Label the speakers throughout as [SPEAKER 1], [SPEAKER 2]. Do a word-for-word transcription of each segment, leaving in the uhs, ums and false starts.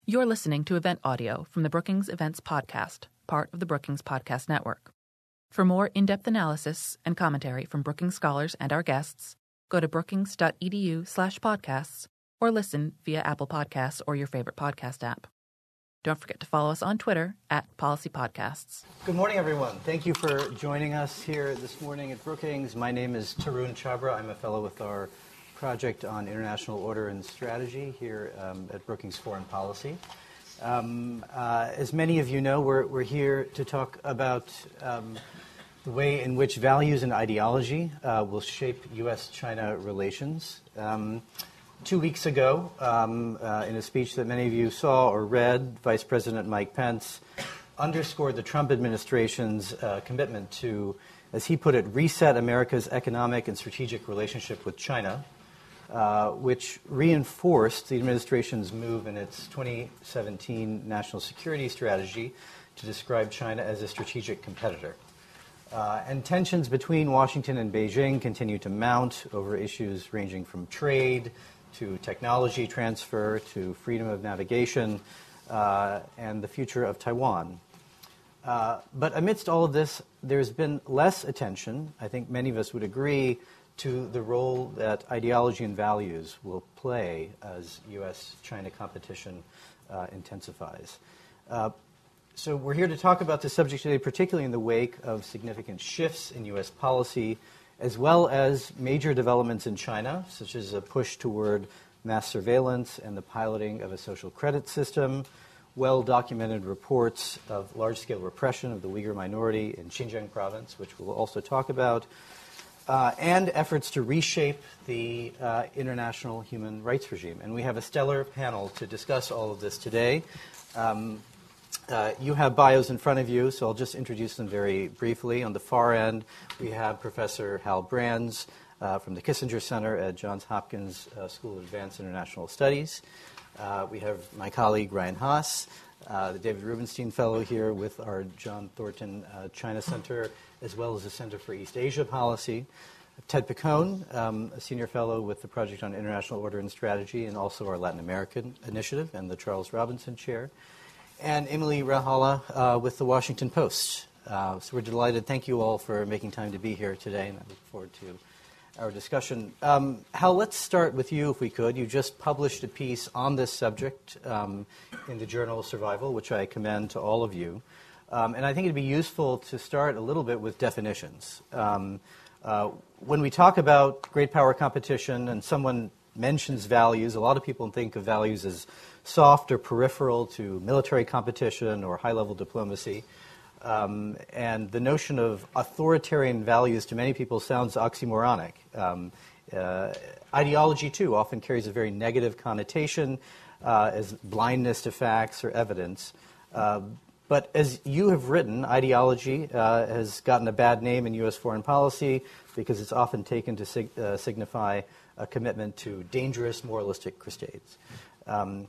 [SPEAKER 1] You're listening to event audio from the Brookings Events Podcast, part of the Brookings Podcast Network. For more in-depth analysis and commentary from Brookings scholars and our guests, go to brookings.edu slash podcasts or listen via Apple Podcasts or your favorite podcast app. Don't forget to follow us on Twitter at Policy Podcasts.
[SPEAKER 2] Good morning, everyone. Thank you for joining us here this morning at Brookings. My name is Tarun Chhabra. I'm a fellow with our project on international order and strategy here um, at Brookings Foreign Policy. Um, uh, as many of you know, we're, we're here to talk about um, the way in which values and ideology uh, will shape U S China relations. Um, two weeks ago, um, uh, in a speech that many of you saw or read, Vice President Mike Pence underscored the Trump administration's uh, commitment to, as he put it, reset America's economic and strategic relationship with China, Uh, which reinforced the administration's move in its twenty seventeen national security strategy to describe China as a strategic competitor. Uh, and tensions between Washington and Beijing continue to mount over issues ranging from trade to technology transfer to freedom of navigation uh, and the future of Taiwan. Uh, but amidst all of this, there's been less attention, I think many of us would agree, to the role that ideology and values will play as U S China competition uh, intensifies. Uh, so we're here to talk about this subject today, particularly in the wake of significant shifts in U S policy, as well as major developments in China, such as a push toward mass surveillance and the piloting of a social credit system, well-documented reports of large-scale repression of the Uyghur minority in Xinjiang province, which we'll also talk about, Uh, and efforts to reshape the uh, international human rights regime. And we have a stellar panel to discuss all of this today. Um, uh, you have bios in front of you, so I'll just introduce them very briefly. On the far end, we have Professor Hal Brands uh, from the Kissinger Center at Johns Hopkins uh, School of Advanced International Studies. Uh, we have my colleague Ryan Haas, uh, the David Rubenstein Fellow here with our John Thornton uh, China Center, as well as the Center for East Asia Policy. Ted Picone, um, a senior fellow with the Project on International Order and Strategy, and also our Latin American Initiative and the Charles Robinson Chair. And Emily Rahala uh, with the Washington Post. Uh, so we're delighted. Thank you all for making time to be here today, and I look forward to our discussion. Um, Hal, let's start with you, if we could. You just published a piece on this subject um, in the Journal of Survival, which I commend to all of you. Um, and I think it'd be useful to start a little bit with definitions. Um, uh, when we talk about great power competition and someone mentions values, a lot of people think of values as soft or peripheral to military competition or high-level diplomacy. Um, and the notion of authoritarian values to many people sounds oxymoronic. Um, uh, ideology, too, often carries a very negative connotation uh, as blindness to facts or evidence. Uh, But as you have written, ideology uh, has gotten a bad name in U S foreign policy because it's often taken to sig- uh, signify a commitment to dangerous moralistic crusades. Um,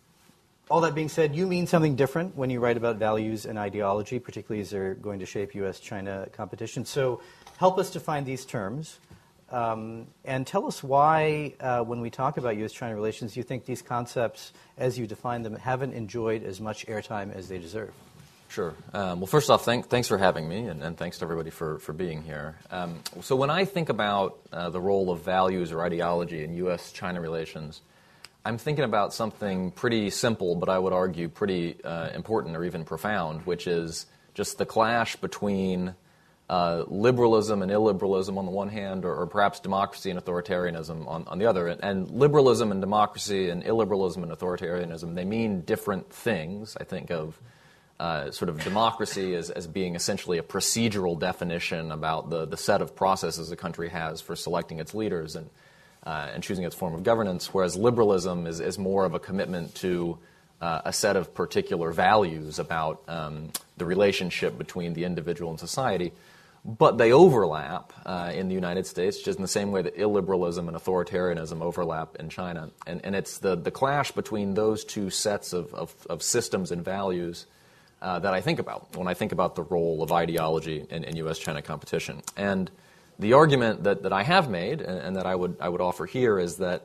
[SPEAKER 2] all that being said, you mean something different when you write about values and ideology, particularly as they're going to shape U S China competition. So help us define these terms. Um, and tell us why, uh, when we talk about U S China relations, you think these concepts, as you define them, haven't enjoyed as much airtime as they deserve.
[SPEAKER 3] Sure. Um, well, first off, thank, thanks for having me, and, and thanks to everybody for, for being here. Um, so when I think about uh, the role of values or ideology in U S China relations, I'm thinking about something pretty simple, but I would argue pretty uh, important or even profound, which is just the clash between uh, liberalism and illiberalism on the one hand, or, or perhaps democracy and authoritarianism on, on the other. And, and liberalism and democracy and illiberalism and authoritarianism, they mean different things. I think of Uh, sort of democracy as, as being essentially a procedural definition about the, the set of processes a country has for selecting its leaders and, uh, and choosing its form of governance, whereas liberalism is, is more of a commitment to uh, a set of particular values about um, the relationship between the individual and society. But they overlap uh, in the United States, just in the same way that illiberalism and authoritarianism overlap in China. And, and it's the, the clash between those two sets of, of, of systems and values Uh, that I think about when I think about the role of ideology in, in U S China competition. And the argument that, that I have made and, and that I would I would offer here is that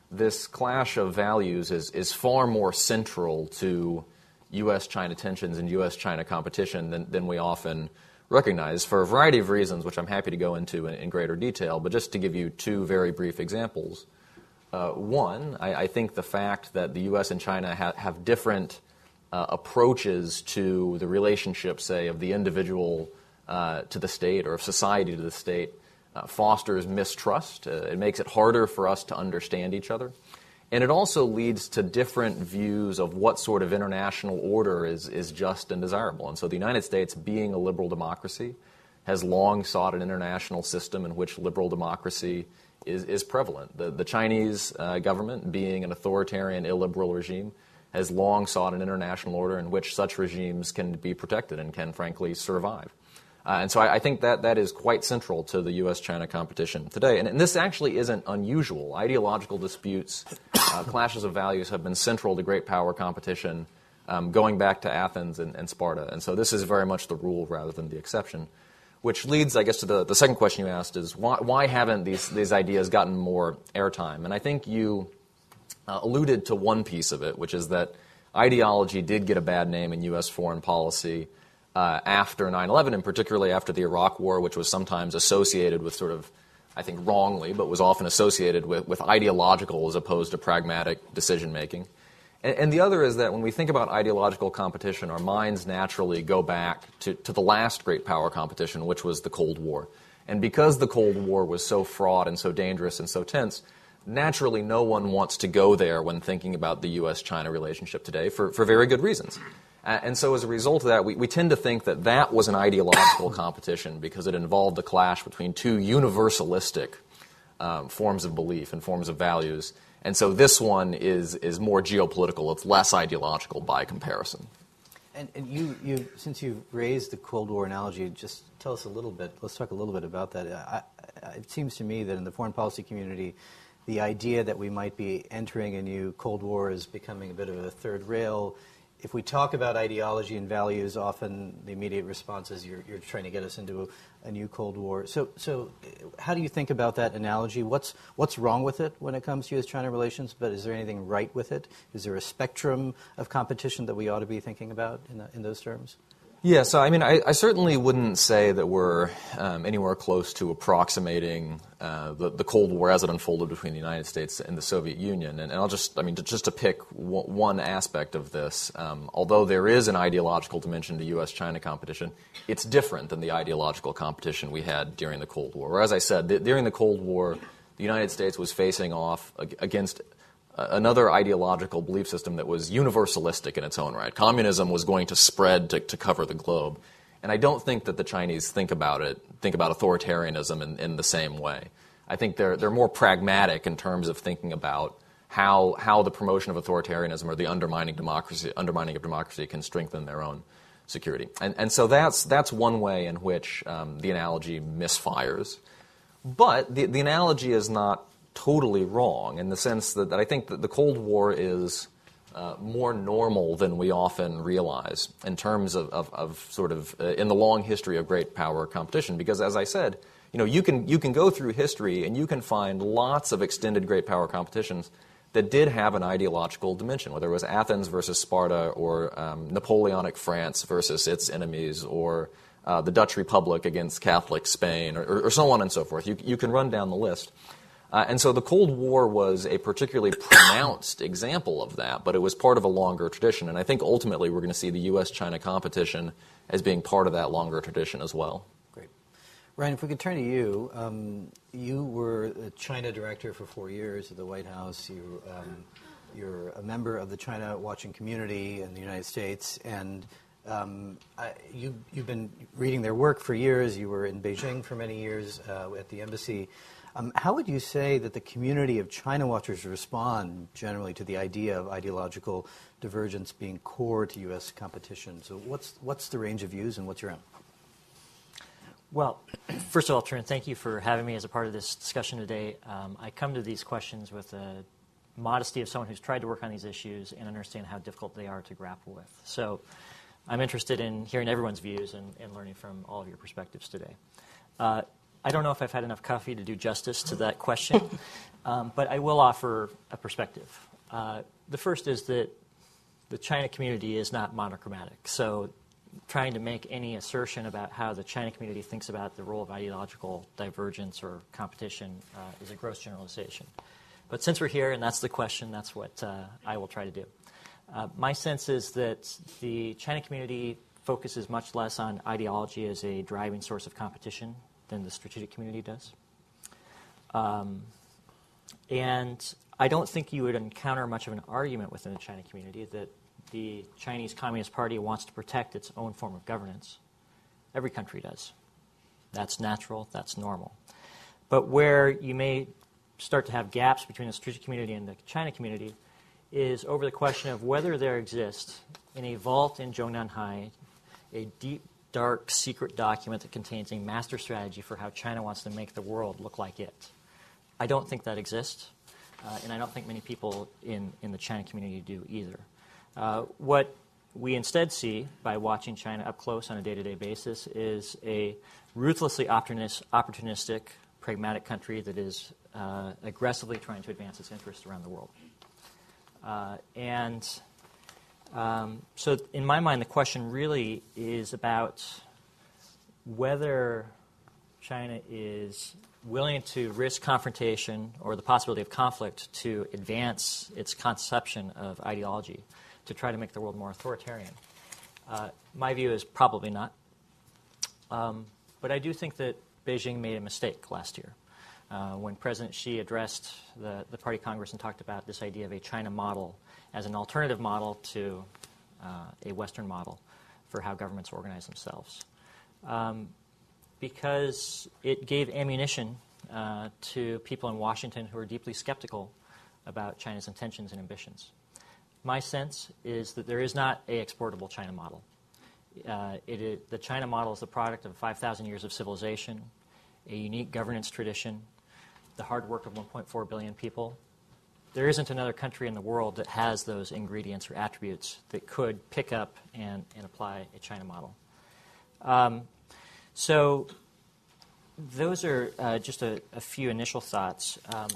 [SPEAKER 3] this clash of values is, is far more central to U S China tensions and U S China competition than, than we often recognize for a variety of reasons, which I'm happy to go into in, in greater detail. But just to give you two very brief examples. Uh, one, I, I think the fact that the U S and China ha- have different uh, approaches to the relationship, say, of the individual uh, to the state or of society to the state uh, fosters mistrust. Uh, it makes it harder for us to understand each other. And it also leads to different views of what sort of international order is, is just and desirable. And so the United States, being a liberal democracy, has long sought an international system in which liberal democracy is, is prevalent. The, the Chinese uh, government, being an authoritarian, illiberal regime, has long sought an international order in which such regimes can be protected and can, frankly, survive. Uh, and so I, I think that that is quite central to the U S China competition today. And, and this actually isn't unusual. Ideological disputes, uh, clashes of values have been central to great power competition um, going back to Athens and, and Sparta. And so this is very much the rule rather than the exception. Which leads, I guess, to the, the second question you asked is why, why haven't these, these ideas gotten more airtime? And I think you uh, alluded to one piece of it, which is that ideology did get a bad name in U S foreign policy Uh, after nine eleven, and particularly after the Iraq War, which was sometimes associated with sort of, I think wrongly, but was often associated with, with ideological as opposed to pragmatic decision-making. And, and the other is that when we think about ideological competition, our minds naturally go back to, to the last great power competition, which was the Cold War. And because the Cold War was so fraught and so dangerous and so tense, naturally no one wants to go there when thinking about the U S China relationship today for, for very good reasons. Uh, and so as a result of that, we, we tend to think that that was an ideological competition because it involved a clash between two universalistic um, forms of belief and forms of values. And so this one is is more geopolitical. It's less ideological by comparison.
[SPEAKER 2] And, and you, you, since you've raised the Cold War analogy, just tell us a little bit, let's talk a little bit about that. I, I, it seems to me that in the foreign policy community, the idea that we might be entering a new Cold War is becoming a bit of a third rail. If we talk about ideology and values, often the immediate response is you're, you're trying to get us into a, a new Cold War. So, so how do you think about that analogy? What's what's wrong with it when it comes to U S China relations? But is there anything right with it? Is there a spectrum of competition that we ought to be thinking about in, the, in those terms?
[SPEAKER 3] Yeah, so I mean, I, I certainly wouldn't say that we're um, anywhere close to approximating uh, the, the Cold War as it unfolded between the United States and the Soviet Union. And, and I'll just, I mean, to, just to pick w- one aspect of this, um, although there is an ideological dimension to U S China competition, it's different than the ideological competition we had during the Cold War. Where, as I said, th- during the Cold War, the United States was facing off ag- against another ideological belief system that was universalistic in its own right. Communism was going to spread to, to cover the globe. And I don't think that the Chinese think about it, think about authoritarianism in, in the same way. I think they're they're more pragmatic in terms of thinking about how how the promotion of authoritarianism or the undermining democracy undermining of democracy can strengthen their own security. And and so that's that's one way in which um, the analogy misfires. But the the analogy is not totally wrong in the sense that, that I think that the Cold War is uh, more normal than we often realize in terms of, of, of sort of uh, in the long history of great power competition. Because as I said, you know, you can you can go through history and you can find lots of extended great power competitions that did have an ideological dimension, whether it was Athens versus Sparta or um, Napoleonic France versus its enemies or uh, the Dutch Republic against Catholic Spain or, or so on and so forth. You, you can run down the list. Uh, and so the Cold War was a particularly pronounced example of that, but it was part of a longer tradition. And I think ultimately we're going to see the U S China competition as being part of that longer tradition as well.
[SPEAKER 2] Great. Ryan, if we could turn to you. Um, you were the China director for four years at the White House. You, um, you're a member of the China watching community in the United States. And um, I, you, you've been reading their work for years. You were in Beijing for many years uh, at the embassy. Um, how would you say that the community of China watchers respond generally to the idea of ideological divergence being core to U S competition? So what's what's the range of views and what's your own?
[SPEAKER 4] Well, first of all, Tarun, thank you for having me as a part of this discussion today. Um, I come to these questions with a modesty of someone who's tried to work on these issues and understand how difficult they are to grapple with. So I'm interested in hearing everyone's views and, and learning from all of your perspectives today. Uh, I don't know if I've had enough coffee to do justice to that question, um, but I will offer a perspective. Uh, the first is that the China community is not monochromatic. So trying to make any assertion about how the China community thinks about the role of ideological divergence or competition uh, is a gross generalization. But since we're here and that's the question, that's what uh, I will try to do. Uh, my sense is that the China community focuses much less on ideology as a driving source of competition than the strategic community does. Um, and I don't think you would encounter much of an argument within the China community that the Chinese Communist Party wants to protect its own form of governance. Every country does. That's natural, that's normal. But where you may start to have gaps between the strategic community and the China community is over the question of whether there exists in a vault in Zhongnanhai a deep, dark, secret document that contains a master strategy for how China wants to make the world look like it. I don't think that exists, uh, and I don't think many people in, in the China community do either. Uh, what we instead see by watching China up close on a day-to-day basis is a ruthlessly opportunistic, pragmatic country that is uh, aggressively trying to advance its interests around the world. Uh, and um, so in my mind, the question really is about whether China is willing to risk confrontation or the possibility of conflict to advance its conception of ideology to try to make the world more authoritarian. Uh, my view is probably not. Um, but I do think that Beijing made a mistake last year uh, when President Xi addressed the, the Party Congress and talked about this idea of a China model as an alternative model to uh, a Western model for how governments organize themselves. Um, because it gave ammunition uh, to people in Washington who are deeply skeptical about China's intentions and ambitions. My sense is that there is not a exportable China model. Uh, it is, the China model is the product of five thousand years of civilization, a unique governance tradition, the hard work of one point four billion people. There isn't another country in the world that has those ingredients or attributes that could pick up and, and apply a China model. Um, so those are uh, just a, a few initial thoughts. Um,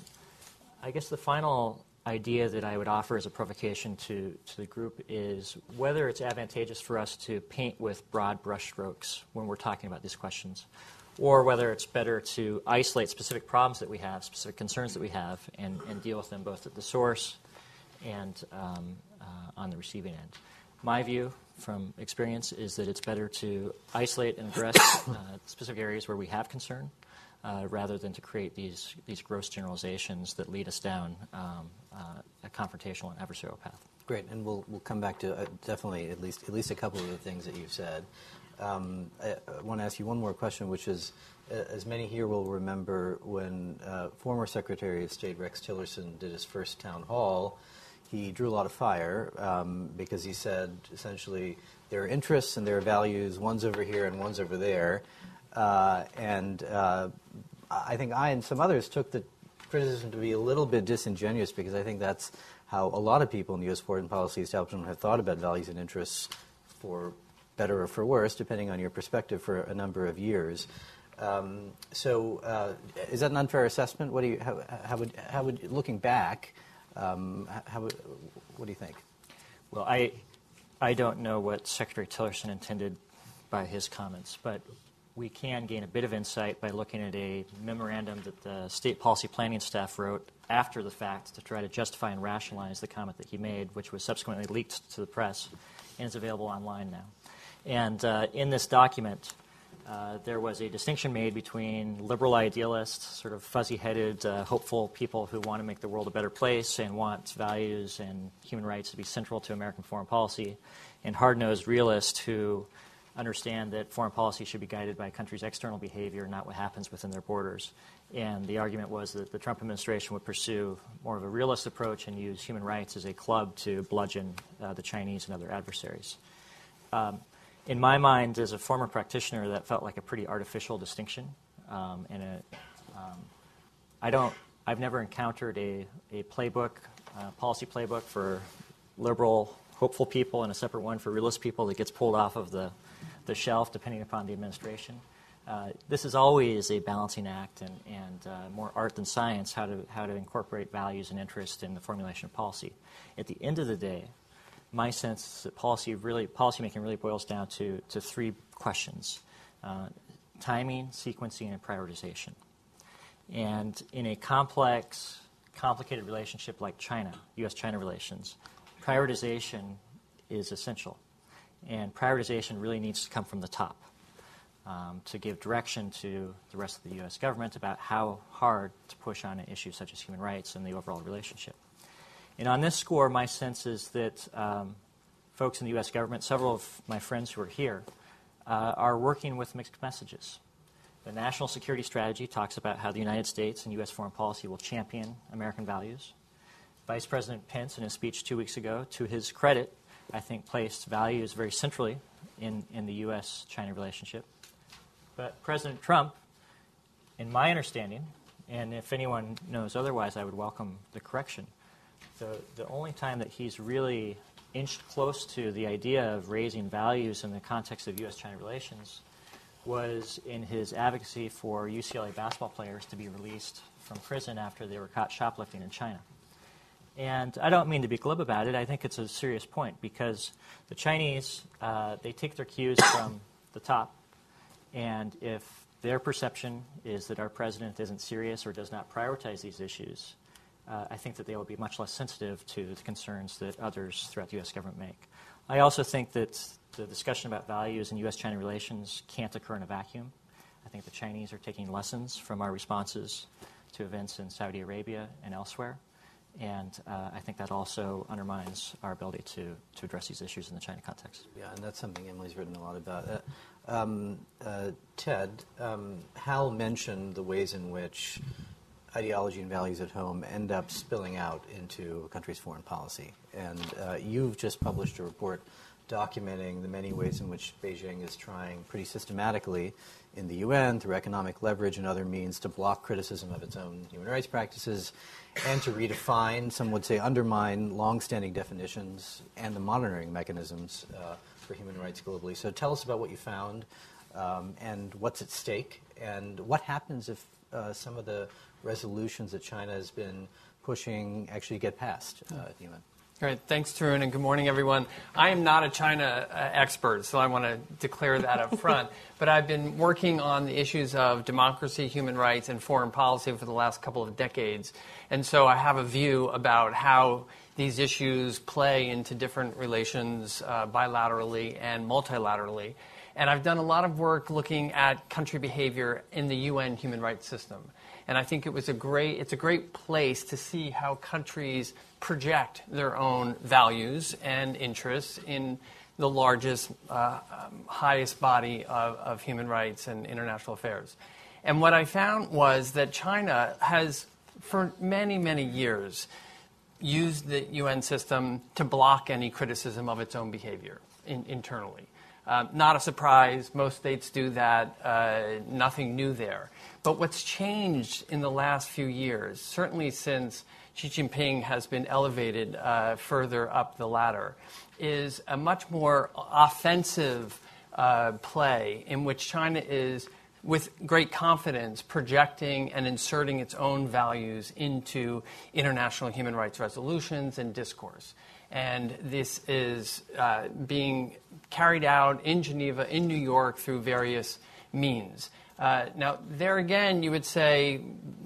[SPEAKER 4] I guess the final idea that I would offer as a provocation to, to the group is whether it's advantageous for us to paint with broad brushstrokes when we're talking about these questions, or whether it's better to isolate specific problems that we have, specific concerns that we have, and, and deal with them both at the source and um, uh, on the receiving end. My view from experience is that it's better to isolate and address uh, specific areas where we have concern uh, rather than to create these, these gross generalizations that lead us down um, uh, a confrontational and adversarial path.
[SPEAKER 2] Great, and we'll we'll come back to uh, definitely at least at least a couple of the things that you've said. Um, I, I want to ask you one more question, which is, uh, as many here will remember, when uh, former Secretary of State Rex Tillerson did his first town hall, he drew a lot of fire um, because he said essentially there are interests and there are values. One's over here and one's over there, uh, and uh, I think I and some others took the criticism to be a little bit disingenuous because I think that's how a lot of people in the U S foreign policy establishment have thought about values and interests, for better or for worse, depending on your perspective, for a number of years. Um, so, uh, is that an unfair assessment? What do you, how, how would, how would, looking back, um, how would, what do you think?
[SPEAKER 4] Well, I, I don't know what Secretary Tillerson intended by his comments, but we can gain a bit of insight by looking at a memorandum that the state policy planning staff wrote after the fact to try to justify and rationalize the comment that he made, which was subsequently leaked to the press and is available online now. And uh, in this document, uh, there was a distinction made between liberal idealists, sort of fuzzy-headed, uh, hopeful people who want to make the world a better place and want values and human rights to be central to American foreign policy, and hard-nosed realists who understand that foreign policy should be guided by a country's external behavior, not what happens within their borders. And the argument was that the Trump administration would pursue more of a realist approach and use human rights as a club to bludgeon uh, the Chinese and other adversaries. Um, in my mind, as a former practitioner, that felt like a pretty artificial distinction. Um, and a, um, I don't, I've never encountered a, a playbook, uh, policy playbook for liberal, hopeful people and a separate one for realist people that gets pulled off of the the shelf, depending upon the administration. uh, this is always a balancing act and, and uh, more art than science, how to, how to incorporate values and interest in the formulation of policy. At the end of the day, my sense is that policy really, policymaking really boils down to, to three questions: uh, timing, sequencing, and prioritization. And in a complex, complicated relationship like China, U S China relations, prioritization is essential. And prioritization really needs to come from the top um, to give direction to the rest of the U S government about how hard to push on issues such as human rights and the overall relationship. And on this score, my sense is that um, folks in the U S government, several of my friends who are here, uh, are working with mixed messages. The national security strategy talks about how the United States and U S foreign policy will champion American values. Vice President Pence, in his speech two weeks ago, to his credit, I think placed values very centrally in, in the U S China relationship. But President Trump, in my understanding, and if anyone knows otherwise, I would welcome the correction, the, the only time that he's really inched close to the idea of raising values in the context of U S China relations was in his advocacy for U C L A basketball players to be released from prison after they were caught shoplifting in China. And I don't mean to be glib about it. I think it's a serious point because the Chinese, uh, they take their cues from the top. And if their perception is that our president isn't serious or does not prioritize these issues, uh, I think that they will be much less sensitive to the concerns that others throughout the U S government make. I also think that the discussion about values in U S China relations can't occur in a vacuum. I think the Chinese are taking lessons from our responses to events in Saudi Arabia and elsewhere. And uh, I think that also undermines our ability to, to address these issues in the China context.
[SPEAKER 2] Yeah, and that's something Emily's written a lot about. Uh, um, uh, Ted, um, Hal mentioned the ways in which ideology and values at home end up spilling out into a country's foreign policy. And uh, you've just published a report documenting the many ways in which Beijing is trying pretty systematically in the U N through economic leverage and other means to block criticism of its own human rights practices and to redefine, some would say undermine, longstanding definitions and the monitoring mechanisms uh, for human rights globally. So tell us about what you found um, and what's at stake and what happens if uh, some of the resolutions that China has been pushing actually get passed uh, at the U N.
[SPEAKER 5] Great. Thanks, Tarun, and good morning, everyone. I am not a China uh, expert, so I want to declare that up front. But I've been working on the issues of democracy, human rights, and foreign policy for the last couple of decades. And so I have a view about how these issues play into different relations uh, bilaterally and multilaterally. And I've done a lot of work looking at country behavior in the U N human rights system. And I think it was a great, it's a great place to see how countries project their own values and interests in the largest, uh, um, highest body of, of human rights and international affairs. And what I found was that China has, for many, many years, used the U N system to block any criticism of its own behavior in, internally. Um, not a surprise. Most states do that. Uh, nothing new there. But what's changed in the last few years, certainly since Xi Jinping has been elevated uh, further up the ladder, is a much more offensive uh, play in which China is, with great confidence, projecting and inserting its own values into international human rights resolutions and discourse. And this is uh, being carried out in Geneva, in New York, through various means. Uh, now, there again, you would say,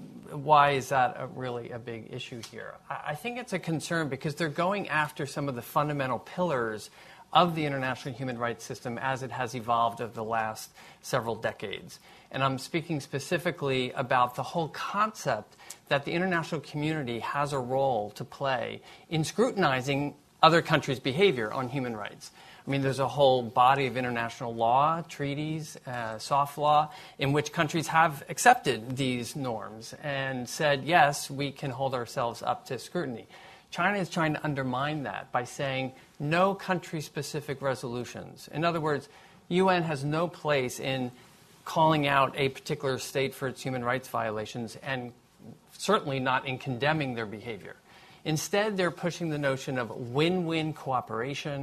[SPEAKER 5] why is that a really a big issue here? I, I think it's a concern because they're going after some of the fundamental pillars of the international human rights system as it has evolved over the last several decades. And I'm speaking specifically about the whole concept that the international community has a role to play in scrutinizing other countries' behavior on human rights. I mean, there's a whole body of international law, treaties, uh, soft law, in which countries have accepted these norms and said, yes, we can hold ourselves up to scrutiny. China is trying to undermine that by saying no country-specific resolutions. In other words, U N has no place in calling out a particular state for its human rights violations and certainly not in condemning their behavior. Instead, they're pushing the notion of win-win cooperation,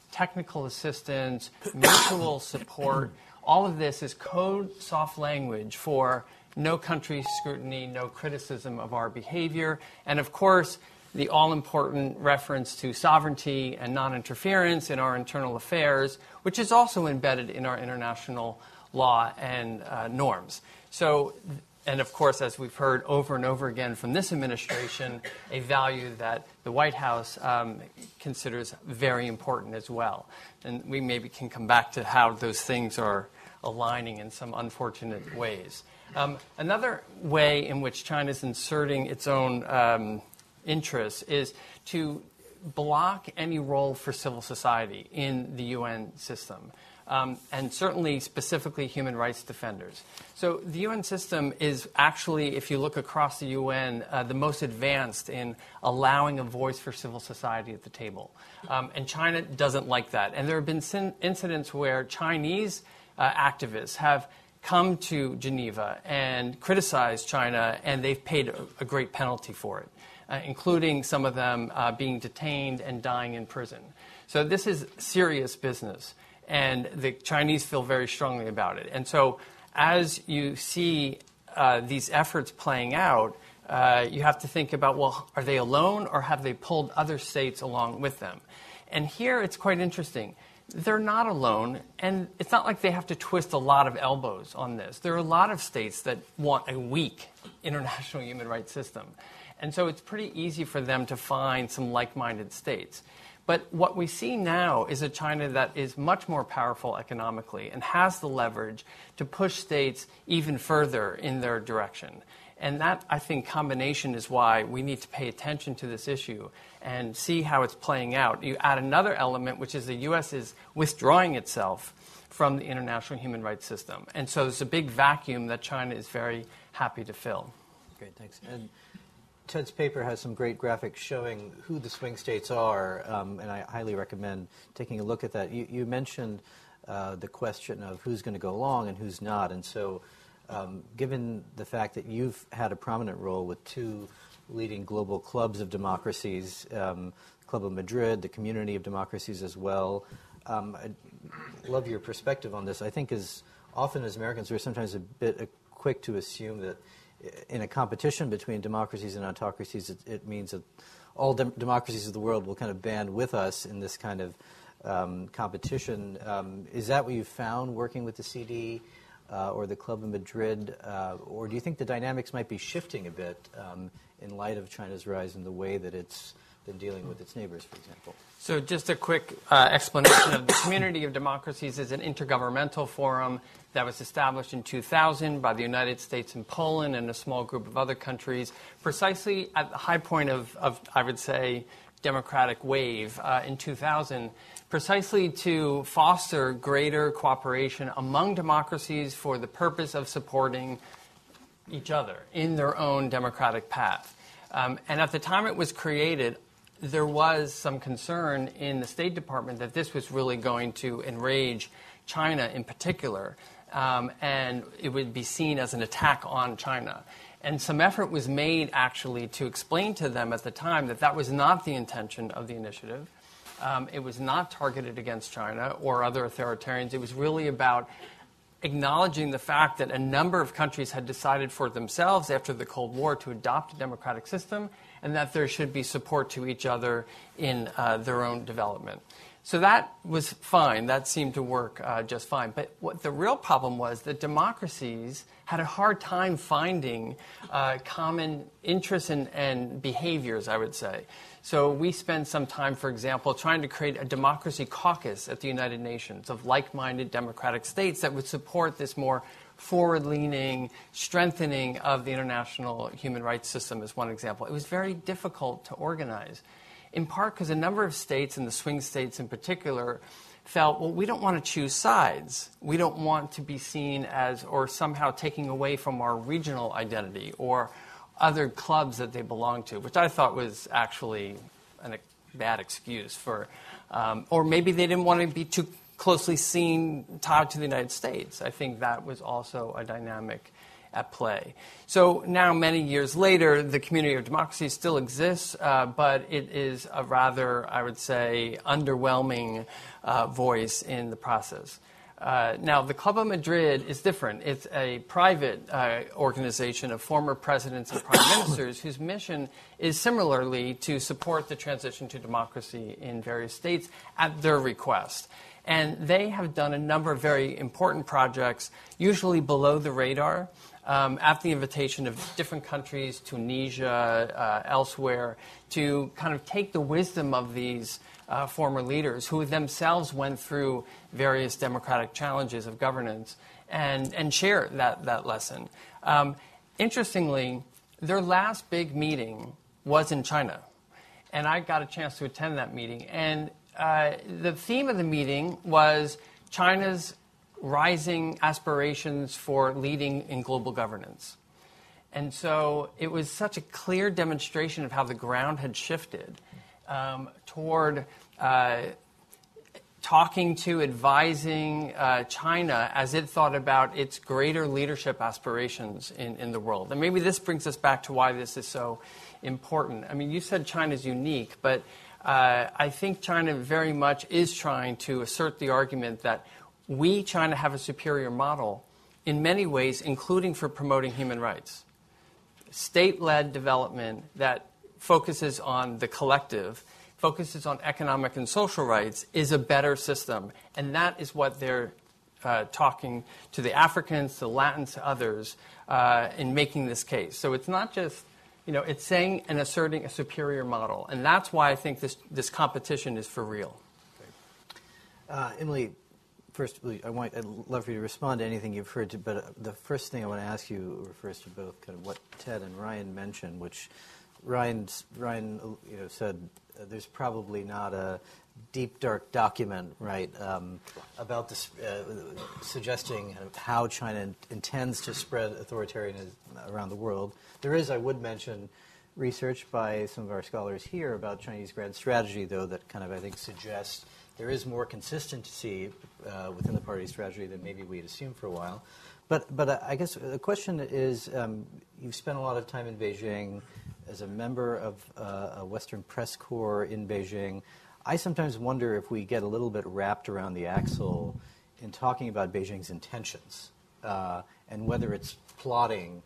[SPEAKER 5] technical assistance, mutual support. All of this is code soft language for no country scrutiny, no criticism of our behavior, and of course, the all-important reference to sovereignty and non-interference in our internal affairs, which is also embedded in our international law and uh, norms. So, and of course, as we've heard over and over again from this administration, a value that the White House um, considers very important as well. And we maybe can come back to how those things are aligning in some unfortunate ways. Um, another way in which China is inserting its own um, interests is to block any role for civil society in the U N system, um, and certainly specifically human rights defenders. So the U N system is actually, if you look across the U N, uh, the most advanced in allowing a voice for civil society at the table. Um, and China doesn't like that. And there have been sin- incidents where Chinese uh, activists have come to Geneva and criticized China, and they've paid a, a great penalty for it. Uh, including some of them uh, being detained and dying in prison. So this is serious business, and the Chinese feel very strongly about it. And so as you see uh, these efforts playing out, uh, you have to think about, well, are they alone, or have they pulled other states along with them? And here it's quite interesting. They're not alone, and it's not like they have to twist a lot of elbows on this. There are a lot of states that want a weak international human rights system. And so it's pretty easy for them to find some like-minded states. But what we see now is a China that is much more powerful economically and has the leverage to push states even further in their direction. And that, I think, combination is why we need to pay attention to this issue and see how it's playing out. You add another element, which is the U S is withdrawing itself from the international human rights system. And so there's a big vacuum that China is very happy to fill.
[SPEAKER 2] Great, thanks. And Ted's paper has some great graphics showing who the swing states are, um, and I highly recommend taking a look at that. You, you mentioned uh, the question of who's going to go along and who's not, and so um, given the fact that you've had a prominent role with two leading global clubs of democracies, um, Club of Madrid, the Community of Democracies as well, um, I'd love your perspective on this. I think as often as Americans, we're sometimes a bit uh, quick to assume that in a competition between democracies and autocracies, it, it means that all dem- democracies of the world will kind of band with us in this kind of um, competition. Um, is that what you found working with the C D uh, or the Club of Madrid? Uh, or do you think the dynamics might be shifting a bit um, in light of China's rise in the way that it's been dealing with its neighbors, for example?
[SPEAKER 5] So just a quick uh, explanation of the Community of Democracies is an intergovernmental forum that was established in two thousand by the United States and Poland and a small group of other countries, precisely at the high point of, of I would say, democratic wave uh, in two thousand, precisely to foster greater cooperation among democracies for the purpose of supporting each other in their own democratic path. Um, and at the time it was created, there was some concern in the State Department that this was really going to enrage China in particular, um, and it would be seen as an attack on China. And some effort was made, actually, to explain to them at the time that that was not the intention of the initiative. Um, it was not targeted against China or other authoritarians. It was really about acknowledging the fact that a number of countries had decided for themselves after the Cold War to adopt a democratic system, and that there should be support to each other in uh, their own development. So that was fine. That seemed to work uh, just fine. But what the real problem was that democracies had a hard time finding uh, common interests and, and behaviors, I would say. So we spent some time, for example, trying to create a democracy caucus at the United Nations of like-minded democratic states that would support this more forward-leaning strengthening of the international human rights system as one example. It was very difficult to organize, in part because a number of states, and the swing states in particular, felt, well, we don't want to choose sides. We don't want to be seen as, or somehow taking away from our regional identity or other clubs that they belong to, which I thought was actually a bad excuse for, um, or maybe they didn't want to be too closely seen, tied to the United States. I think that was also a dynamic at play. So now, many years later, the community of democracy still exists, uh, but it is a rather, I would say, underwhelming uh, voice in the process. Uh, now, the Club of Madrid is different. It's a private uh, organization of former presidents and prime ministers whose mission is similarly to support the transition to democracy in various states at their request. And they have done a number of very important projects, usually below the radar, um, at the invitation of different countries, Tunisia, uh, elsewhere, to kind of take the wisdom of these uh, former leaders who themselves went through various democratic challenges of governance and, and share that, that lesson. Um, interestingly, their last big meeting was in China. And I got a chance to attend that meeting. And uh, the theme of the meeting was China's rising aspirations for leading in global governance. And so it was such a clear demonstration of how the ground had shifted um, toward uh, talking to, advising uh, China as it thought about its greater leadership aspirations in, in the world. And maybe this brings us back to why this is so important. I mean, you said China's unique, but uh, I think China very much is trying to assert the argument that we, China, have a superior model in many ways, including for promoting human rights. State-led development that focuses on the collective, focuses on economic and social rights, is a better system. And that is what they're uh, talking to the Africans, to Latins, to others uh, in making this case. So it's not just, you know, it's saying and asserting a superior model. And that's why I think this, this competition is for real.
[SPEAKER 2] Uh, Emily, first, I want, I'd love for you to respond to anything you've heard, to, but uh, the first thing I want to ask you refers to both kind of what Ted and Ryan mentioned, which Ryan, Ryan you know, said uh, there's probably not a deep, dark document, right, um, about this, uh, suggesting how China in, intends to spread authoritarianism around the world. There is, I would mention, research by some of our scholars here about Chinese grand strategy, though, that kind of, I think, suggests there is more consistency uh, within the party strategy than maybe we'd assumed for a while. But, but uh, I guess the question is, um, you've spent a lot of time in Beijing as a member of uh, a Western press corps in Beijing. I sometimes wonder if we get a little bit wrapped around the axle in talking about Beijing's intentions uh, and whether it's plotting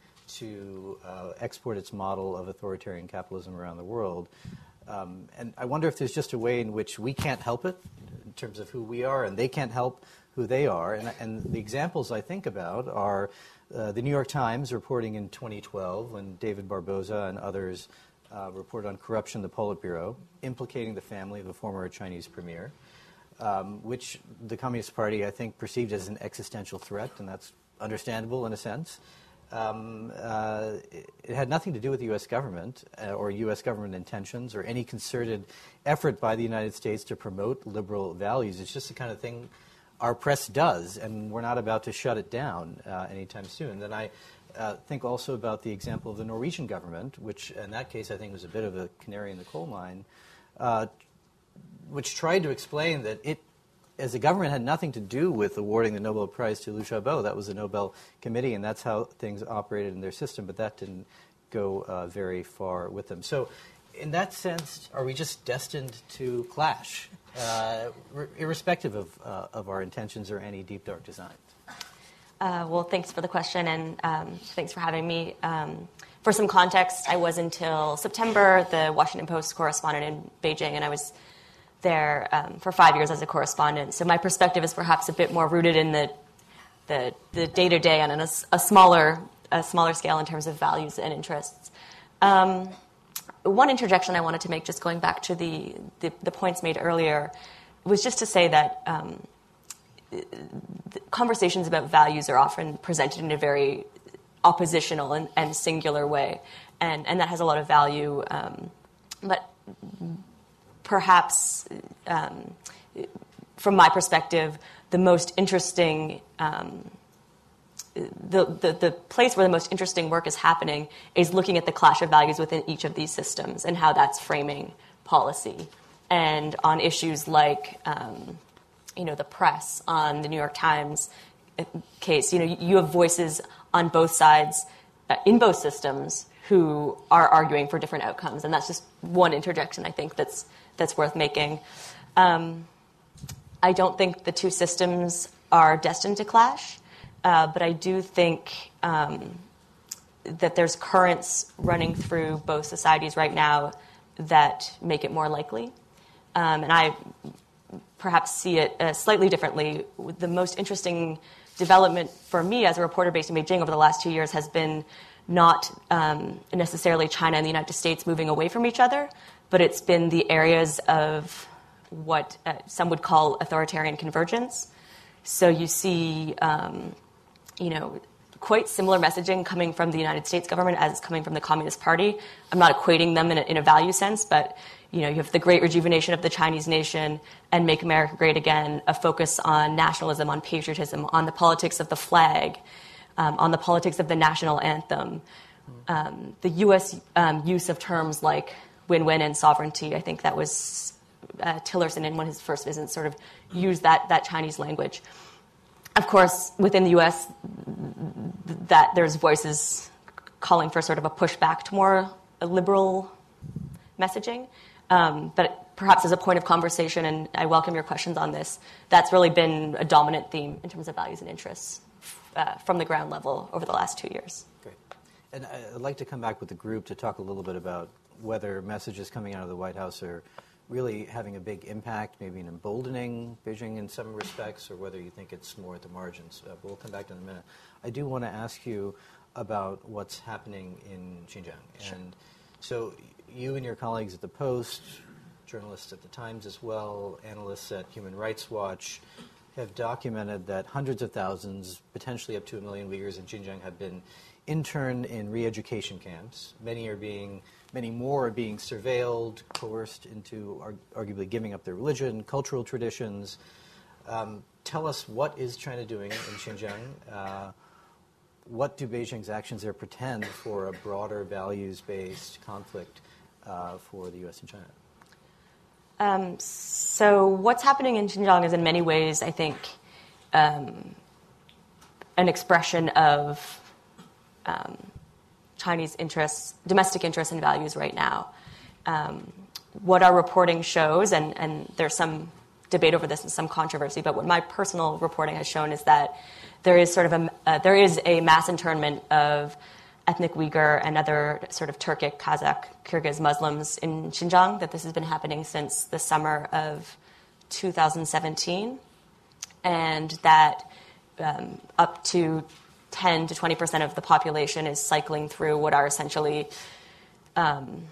[SPEAKER 2] to uh, export its model of authoritarian capitalism around the world. Um, and I wonder if there's just a way in which we can't help it in terms of who we are, and they can't help who they are. And, and the examples I think about are uh, the New York Times reporting in twenty twelve when David Barboza and others uh, reported on corruption in the Politburo, implicating the family of a former Chinese premier, um, which the Communist Party, I think, perceived as an existential threat, and that's understandable in a sense. Um, uh, it, it had nothing to do with the U S government uh, or U S government intentions or any concerted effort by the United States to promote liberal values. It's just the kind of thing our press does, and we're not about to shut it down uh, anytime soon. Then I uh, think also about the example of the Norwegian government, which in that case I think was a bit of a canary in the coal mine, uh, which tried to explain that it as the government had nothing to do with awarding the Nobel Prize to Liu Xiaobo. That was the Nobel Committee, and that's how things operated in their system, but that didn't go uh, very far with them. So in that sense, are we just destined to clash, uh, r- irrespective of, uh, of our intentions or any deep, dark designs?
[SPEAKER 6] Uh, well, thanks for the question, and um, thanks for having me. Um, for some context, I was until September the Washington Post correspondent in Beijing, and I was there um, for five years as a correspondent. So my perspective is perhaps a bit more rooted in the the, the day-to-day and on a, a smaller a smaller scale in terms of values and interests. Um, one interjection I wanted to make, just going back to the, the, the points made earlier, was just to say that um, conversations about values are often presented in a very oppositional and, and singular way, and, and that has a lot of value. Um, but perhaps, um, from my perspective, the most interesting, um, the, the, the place where the most interesting work is happening is looking at the clash of values within each of these systems and how that's framing policy. And on issues like, um, you know, the press, on the New York Times, case, you know, you have voices on both sides, uh, in both systems, who are arguing for different outcomes, and that's just one interjection I think that's that's worth making. Um, I don't think the two systems are destined to clash, uh, but I do think um, that there's currents running through both societies right now that make it more likely, um, and I perhaps see it uh, slightly differently. The most interesting development for me as a reporter based in Beijing over the last two years has been not um, necessarily China and the United States moving away from each other, but it's been the areas of what uh, some would call authoritarian convergence. So you see, um, you know, quite similar messaging coming from the United States government as coming from the Communist Party. I'm not equating them in a, in a value sense, but you know, you have the great rejuvenation of the Chinese nation and Make America Great Again, a focus on nationalism, on patriotism, on the politics of the flag, um, on the politics of the national anthem. Um, the U S um, use of terms like win-win and sovereignty, I think that was uh, Tillerson in one of his first visits sort of used that, that Chinese language. Of course, within the U S, th- that there's voices calling for sort of a pushback to more liberal messaging. Um, but perhaps as a point of conversation, and I welcome your questions on this, that's really been a dominant theme in terms of values and interests uh, from the ground level over the last two years.
[SPEAKER 2] Great. And I'd like to come back with the group to talk a little bit about whether messages coming out of the White House are really having a big impact, maybe in emboldening Beijing in some respects, or whether you think it's more at the margins. Uh, but we'll come back to that in a minute. I do want to ask you about what's happening in Xinjiang.
[SPEAKER 4] Sure.
[SPEAKER 2] And so you and your colleagues at the Post, journalists at the Times as well, analysts at Human Rights Watch, have documented that hundreds of thousands, potentially up to a million Uyghurs in Xinjiang have been interned in re-education camps. Many are being, many more are being surveilled, coerced into arg- arguably giving up their religion, cultural traditions. Um, tell us, what is China doing in Xinjiang? Uh, what do Beijing's actions there pretend for a broader values-based conflict uh, for the U S and China?
[SPEAKER 6] Um, so what's happening in Xinjiang is in many ways, I think, um, an expression of um, Chinese interests, domestic interests and values right now. Um, what our reporting shows, and, and there's some debate over this and some controversy, but what my personal reporting has shown is that there is sort of a, uh, there is a mass internment of ethnic Uyghur and other sort of Turkic, Kazakh, Kyrgyz Muslims in Xinjiang, that this has been happening since the summer of two thousand seventeen, and that um, up to ten to twenty percent of the population is cycling through what are essentially um,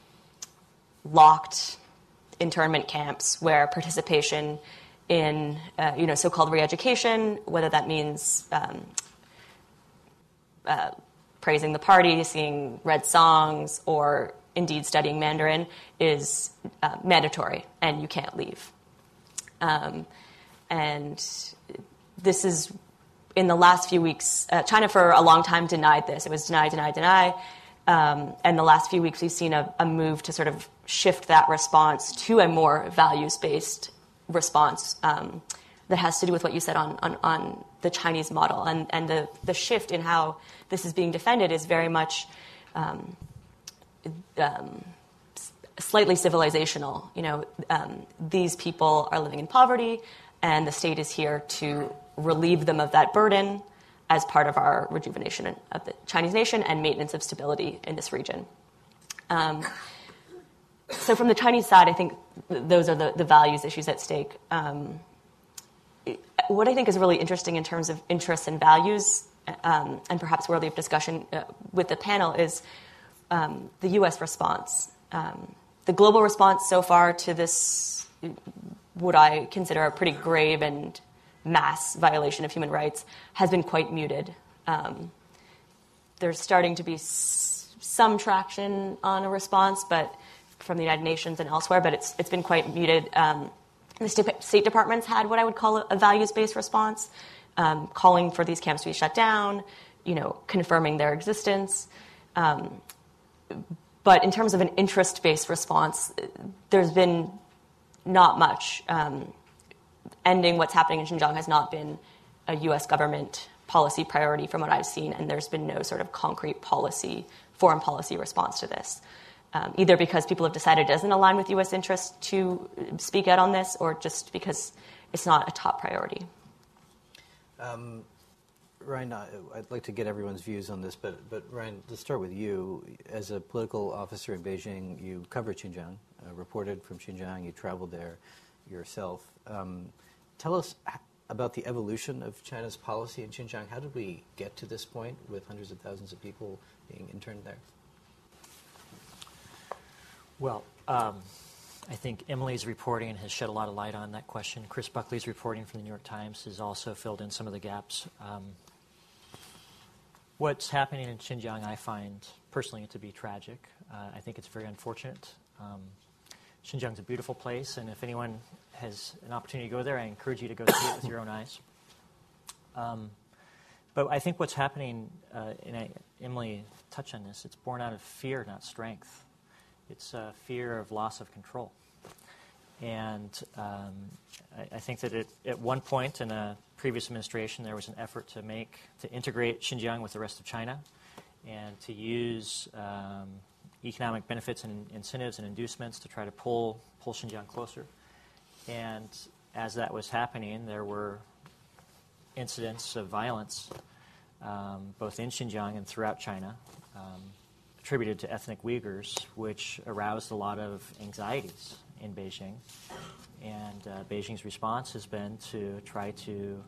[SPEAKER 6] locked internment camps where participation in uh, you know, so-called re-education, whether that means um, uh, praising the party, singing red songs, or indeed studying Mandarin, is uh, mandatory, and you can't leave. Um, and this is, in the last few weeks, uh, China for a long time denied this. It was deny, deny, deny. Um, and the last few weeks, we've seen a, a move to sort of shift that response to a more values-based response um, that has to do with what you said on, on, on the Chinese model. And, and the, the shift in how this is being defended is very much um, um, slightly civilizational. You know, um, these people are living in poverty, and the state is here to relieve them of that burden as part of our rejuvenation of the Chinese nation and maintenance of stability in this region. Um, so from the Chinese side, I think th- those are the, the values issues at stake. Um, what I think is really interesting in terms of interests and values, um, and perhaps worthy of discussion uh, with the panel, is um, the U S response. Um, the global response so far to this, what I consider a pretty grave and mass violation of human rights, has been quite muted. Um, there's starting to be s- some traction on a response, but from the United Nations and elsewhere, but it's it's been quite muted. Um, the State, State Department's had what I would call a, a values-based response, um, calling for these camps to be shut down, you know, confirming their existence. Um, but in terms of an interest-based response, there's been not much. Um, ending what's happening in Xinjiang has not been a U S government policy priority from what I've seen, and there's been no sort of concrete policy, foreign policy response to this. Um, either because people have decided it doesn't align with U S interests to speak out on this, or just because it's not a top priority.
[SPEAKER 2] Um, Ryan, I'd like to get everyone's views on this, but, but Ryan, let's start with you. As a political officer in Beijing, you covered Xinjiang, uh, reported from Xinjiang, you traveled there yourself. Um, tell us about the evolution of China's policy in Xinjiang. How did we get to this point with hundreds of thousands of people being interned there?
[SPEAKER 4] Well, um, I think Emily's reporting has shed a lot of light on that question. Chris Buckley's reporting from the New York Times has also filled in some of the gaps. Um, what's happening in Xinjiang I find personally to be tragic. Uh, I think it's very unfortunate. Um, Xinjiang's a beautiful place, and if anyone has an opportunity to go there, I encourage you to go see it with your own eyes. Um, but I think what's happening, uh, and I, Emily touched on this, it's born out of fear, not strength. It's uh, fear of loss of control. And um, I, I think that it, at one point in a previous administration, there was an effort to make, to integrate Xinjiang with the rest of China and to use um, economic benefits and incentives and inducements to try to pull, pull Xinjiang closer. And as that was happening, there were incidents of violence, um, both in Xinjiang and throughout China, um, attributed to ethnic Uyghurs, which aroused a lot of anxieties in Beijing. And uh, Beijing's response has been to try to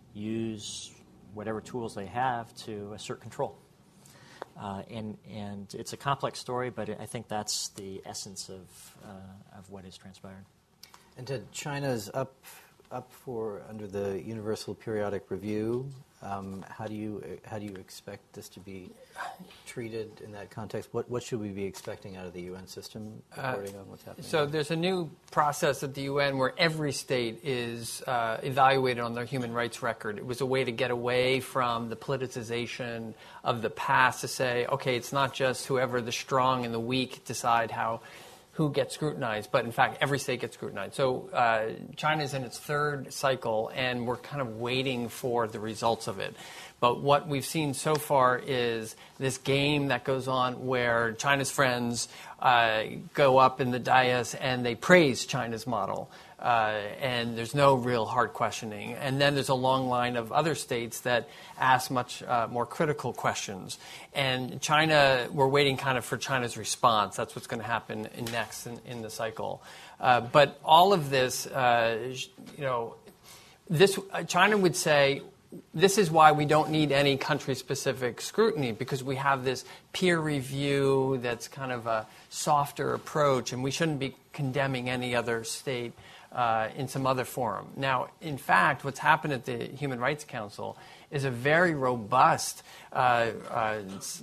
[SPEAKER 4] use whatever tools they have to assert control. Uh, and, and it's a complex story, but I think that's the essence of, uh, of what has transpired.
[SPEAKER 2] And Ted, China's up up for under the Universal Periodic Review. Um, how do you how do you expect this to be treated in that context? What what should we be expecting out of the U N system reporting uh, on what's happening?
[SPEAKER 5] So there's a new process at the U N where every state is uh, evaluated on their human rights record. It was a way to get away from the politicization of the past, to say, okay, it's not just whoever the strong and the weak decide how who gets scrutinized, but in fact, every state gets scrutinized. So uh, China's in its third cycle, and we're kind of waiting for the results of it. But what we've seen so far is this game that goes on where China's friends uh, go up in the dais and they praise China's model. Uh, and there's no real hard questioning. And then there's a long line of other states that ask much uh, more critical questions. And China, we're waiting kind of for China's response. That's what's going to happen in next in, in the cycle. Uh, but all of this, uh, you know, this uh, China would say, this is why we don't need any country-specific scrutiny, because we have this peer review that's kind of a softer approach, and we shouldn't be condemning any other state Uh, in some other forum. Now, in fact, what's happened at the Human Rights Council is a very robust uh, uh,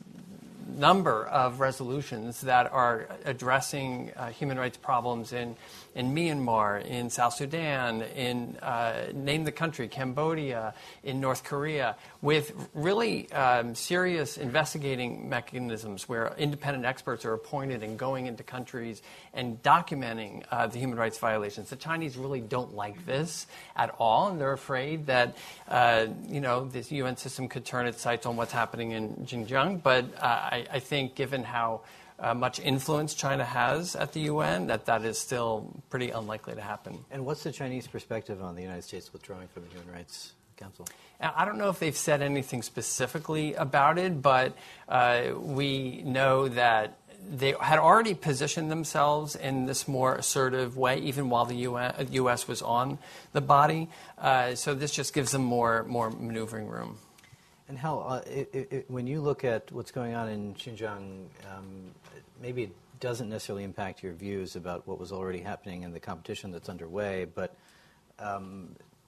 [SPEAKER 5] number of resolutions that are addressing uh, human rights problems in, in Myanmar, in South Sudan, in, uh, name the country, Cambodia, in North Korea, with really um, serious investigating mechanisms where independent experts are appointed and going into countries and documenting uh, the human rights violations. The Chinese really don't like this at all, and they're afraid that uh, you know, this U N system could turn its sights on what's happening in Xinjiang. But uh, I, I think given how uh, much influence China has at the U N, that that is still pretty unlikely to happen.
[SPEAKER 2] And what's the Chinese perspective on the United States withdrawing from the Human Rights Council?
[SPEAKER 5] I don't know if they've said anything specifically about it, but uh, we know that they had already positioned themselves in this more assertive way, even while the U S was on the body. Uh, so this just gives them more more maneuvering room.
[SPEAKER 2] And Hal, uh, it, it, when you look at what's going on in Xinjiang, um, maybe it doesn't necessarily impact your views about what was already happening in the competition that's underway, but um,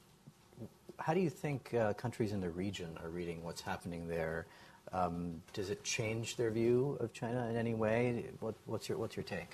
[SPEAKER 2] how do you think uh, countries in the region are reading what's happening there? Um, does it change their view of China in any way? What, what's your what's your take?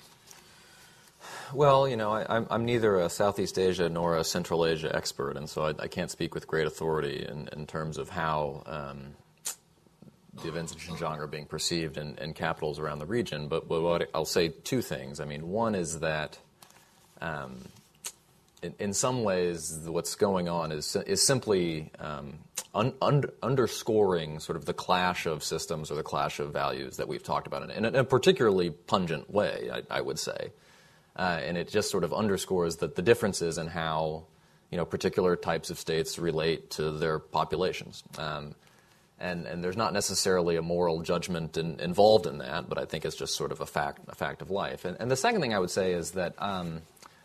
[SPEAKER 3] Well, you know, I, I'm, I'm neither a Southeast Asia nor a Central Asia expert, and so I, I can't speak with great authority in, in terms of how um, the events in Xinjiang are being perceived in, in capitals around the region. But what I'll say two things. I mean, one is that um, in, in some ways, what's going on is is simply um, un, un, underscoring sort of the clash of systems or the clash of values that we've talked about in, in a particularly pungent way, I, I would say. Uh, and it just sort of underscores that the differences in how, you know, particular types of states relate to their populations. Um, and, and there's not necessarily a moral judgment in, involved in that, but I think it's just sort of a fact, a fact of life. And, and the second thing I would say is that um,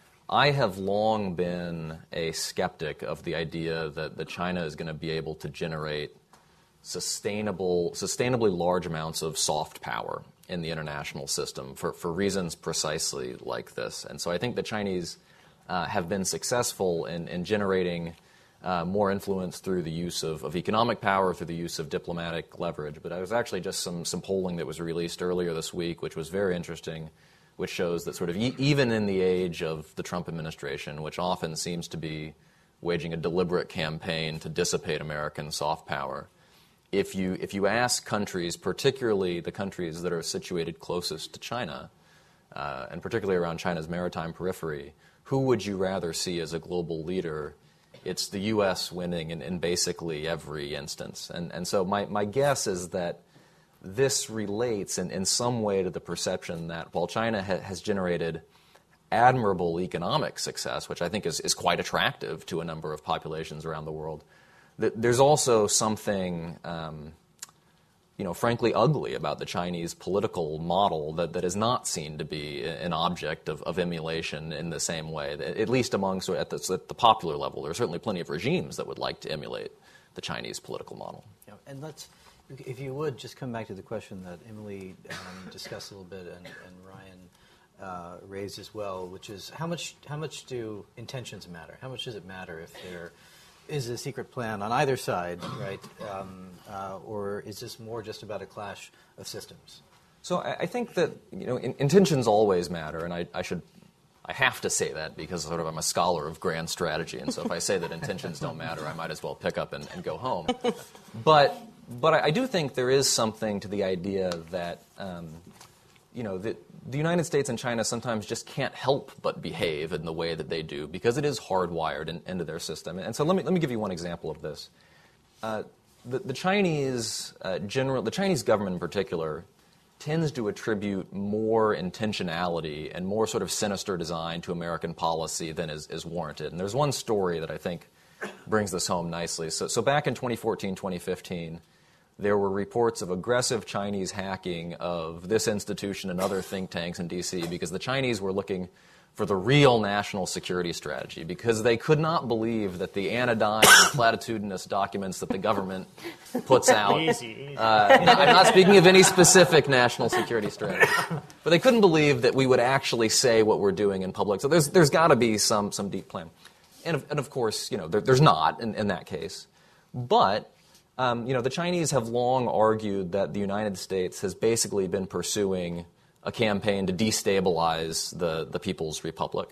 [SPEAKER 3] I have long been a skeptic of the idea that, that China is going to be able to generate sustainable, sustainably large amounts of soft power in the international system for, for reasons precisely like this. And so I think the Chinese uh, have been successful in, in generating uh, more influence through the use of, of economic power, through the use of diplomatic leverage. But there was actually just some, some polling that was released earlier this week, which was very interesting, which shows that sort of e- even in the age of the Trump administration, which often seems to be waging a deliberate campaign to dissipate American soft power, If you if you ask countries, particularly the countries that are situated closest to China, uh, and particularly around China's maritime periphery, who would you rather see as a global leader? It's the U S winning in, in basically every instance. And and so my, my guess is that this relates in, in some way to the perception that while China ha- has generated admirable economic success, which I think is, is quite attractive to a number of populations around the world, there's also something, um, you know, frankly ugly about the Chinese political model that, that is not seen to be an object of, of emulation in the same way, that, at least among sort of at, the, at the popular level. There are certainly plenty of regimes that would like to emulate the Chinese political model.
[SPEAKER 2] Yeah, and let's, if you would, just come back to the question that Emily um, discussed a little bit and, and Ryan uh, raised as well, which is how much how much do intentions matter? How much does it matter if they're is a secret plan on either side, right? Um, uh, or is this more just about a clash of systems?
[SPEAKER 3] So I, I think that, you know, in, intentions always matter, and I, I should, I have to say that because sort of I'm a scholar of grand strategy, and so if I say that intentions don't matter, I might as well pick up and, and go home. But but I, I do think there is something to the idea that, um, you know, that the United States and China sometimes just can't help but behave in the way that they do because it is hardwired in, into their system. And so let me let me give you one example of this. Uh, the, the Chinese uh, general, the Chinese government in particular, tends to attribute more intentionality and more sort of sinister design to American policy than is, is warranted. And there's one story that I think brings this home nicely. So, so back in twenty fourteen, twenty fifteen. There were reports of aggressive Chinese hacking of this institution and other think tanks in D C because the Chinese were looking for the real national security strategy because they could not believe that the anodyne and platitudinous documents that the government puts out.
[SPEAKER 4] Easy, easy.
[SPEAKER 3] Uh, no, I'm not speaking of any specific national security strategy, but they couldn't believe that we would actually say what we're doing in public. So there's there's got to be some some deep plan, and of, and of course, you know, there, there's not in, in that case, but. Um, you know, the Chinese have long argued that the United States has basically been pursuing a campaign to destabilize the, the People's Republic.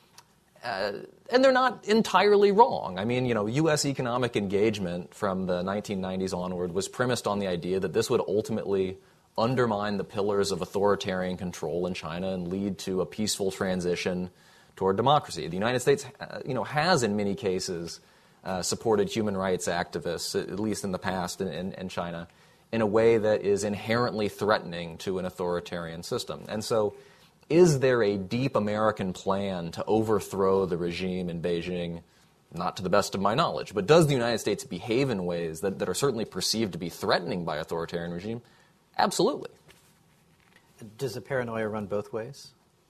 [SPEAKER 3] Uh, and they're not entirely wrong. I mean, you know, U S economic engagement from the nineteen nineties onward was premised on the idea that this would ultimately undermine the pillars of authoritarian control in China and lead to a peaceful transition toward democracy. The United States, uh, you know, has in many cases Uh, supported human rights activists, at least in the past in, in, in China, in a way that is inherently threatening to an authoritarian system. And so is there a deep American plan to overthrow the regime in Beijing? Not to the best of my knowledge. But does the United States behave in ways that, that are certainly perceived to be threatening by authoritarian regime? Absolutely.
[SPEAKER 2] Does the paranoia run both ways?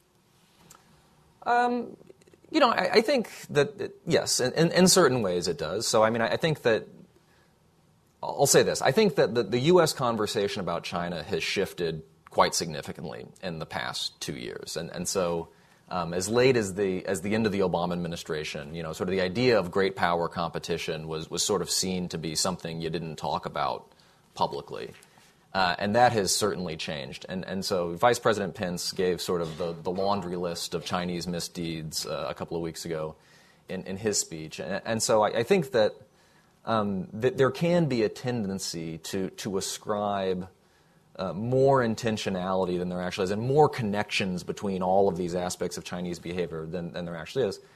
[SPEAKER 3] Um... You know, I, I think that, it, yes, in, in, in certain ways it does. So, I mean, I, I think that, I'll say this, I think that the, the U S conversation about China has shifted quite significantly in the past two years. And, and so, um, as late as the as the end of the Obama administration, you know, sort of the idea of great power competition was, was sort of seen to be something you didn't talk about publicly. Uh, and that has certainly changed. And and so Vice President Pence gave sort of the, the laundry list of Chinese misdeeds uh, a couple of weeks ago in, in his speech. And, and so I, I think that, um, that there can be a tendency to, to ascribe uh, more intentionality than there actually is and more connections between all of these aspects of Chinese behavior than, than there actually is.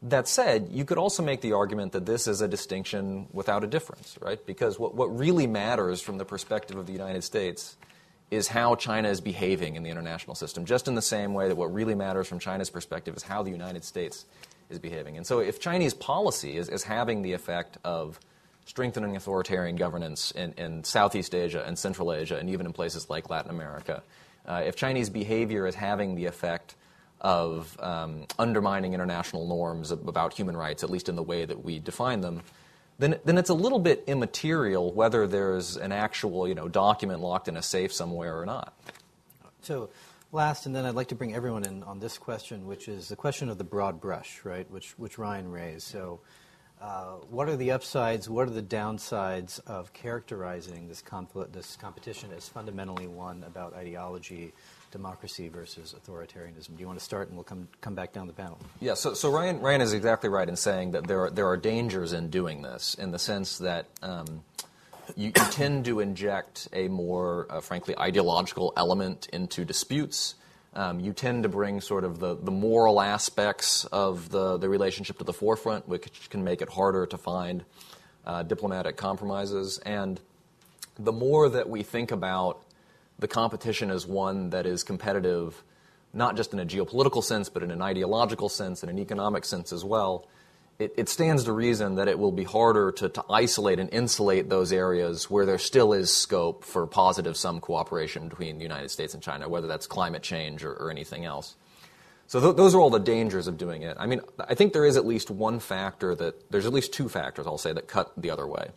[SPEAKER 3] That said, you could also make the argument that this is a distinction without a difference, right? Because what, what really matters from the perspective of the United States is how China is behaving in the international system, just in the same way that what really matters from China's perspective is how the United States is behaving. And so if Chinese policy is, is having the effect of strengthening authoritarian governance in, in Southeast Asia and Central Asia and even in places like Latin America, uh, if Chinese behavior is having the effect of um, undermining international norms about human rights, at least in the way that we define them, then then it's a little bit immaterial whether there's an actual, you know, document locked in a safe somewhere or not.
[SPEAKER 2] So last, and then I'd like to bring everyone in on this question, which is the question of the broad brush, right, which, which Ryan raised. So uh, what are the upsides, what are the downsides of characterizing this, conflict, this competition as fundamentally one about ideology, democracy versus authoritarianism? Do you want to start, and we'll come come back down the panel?
[SPEAKER 3] Yeah, so, so Ryan, Ryan is exactly right in saying that there are, there are dangers in doing this, in the sense that um, you, you tend to inject a more, uh, frankly, ideological element into disputes. Um, you tend to bring sort of the, the moral aspects of the, the relationship to the forefront, which can make it harder to find uh, diplomatic compromises. And the more that we think about the competition as one that is competitive, not just in a geopolitical sense, but in an ideological sense and an economic sense as well, it, it stands to reason that it will be harder to, to isolate and insulate those areas where there still is scope for positive some cooperation between the United States and China, whether that's climate change or, or anything else. So th- those are all the dangers of doing it. I mean, I think there is at least one factor that, there's at least two factors, I'll say, that cut the other way.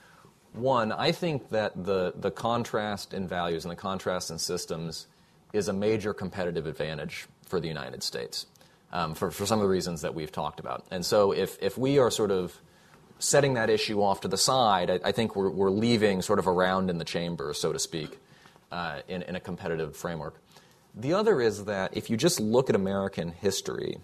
[SPEAKER 3] One, I think that the, the contrast in values and the contrast in systems is a major competitive advantage for the United States, um, for, for some of the reasons that we've talked about. And so if, if we are sort of setting that issue off to the side, I, I think we're, we're leaving sort of a round in the chamber, so to speak, uh, in, in a competitive framework. The other is that if you just look at American history,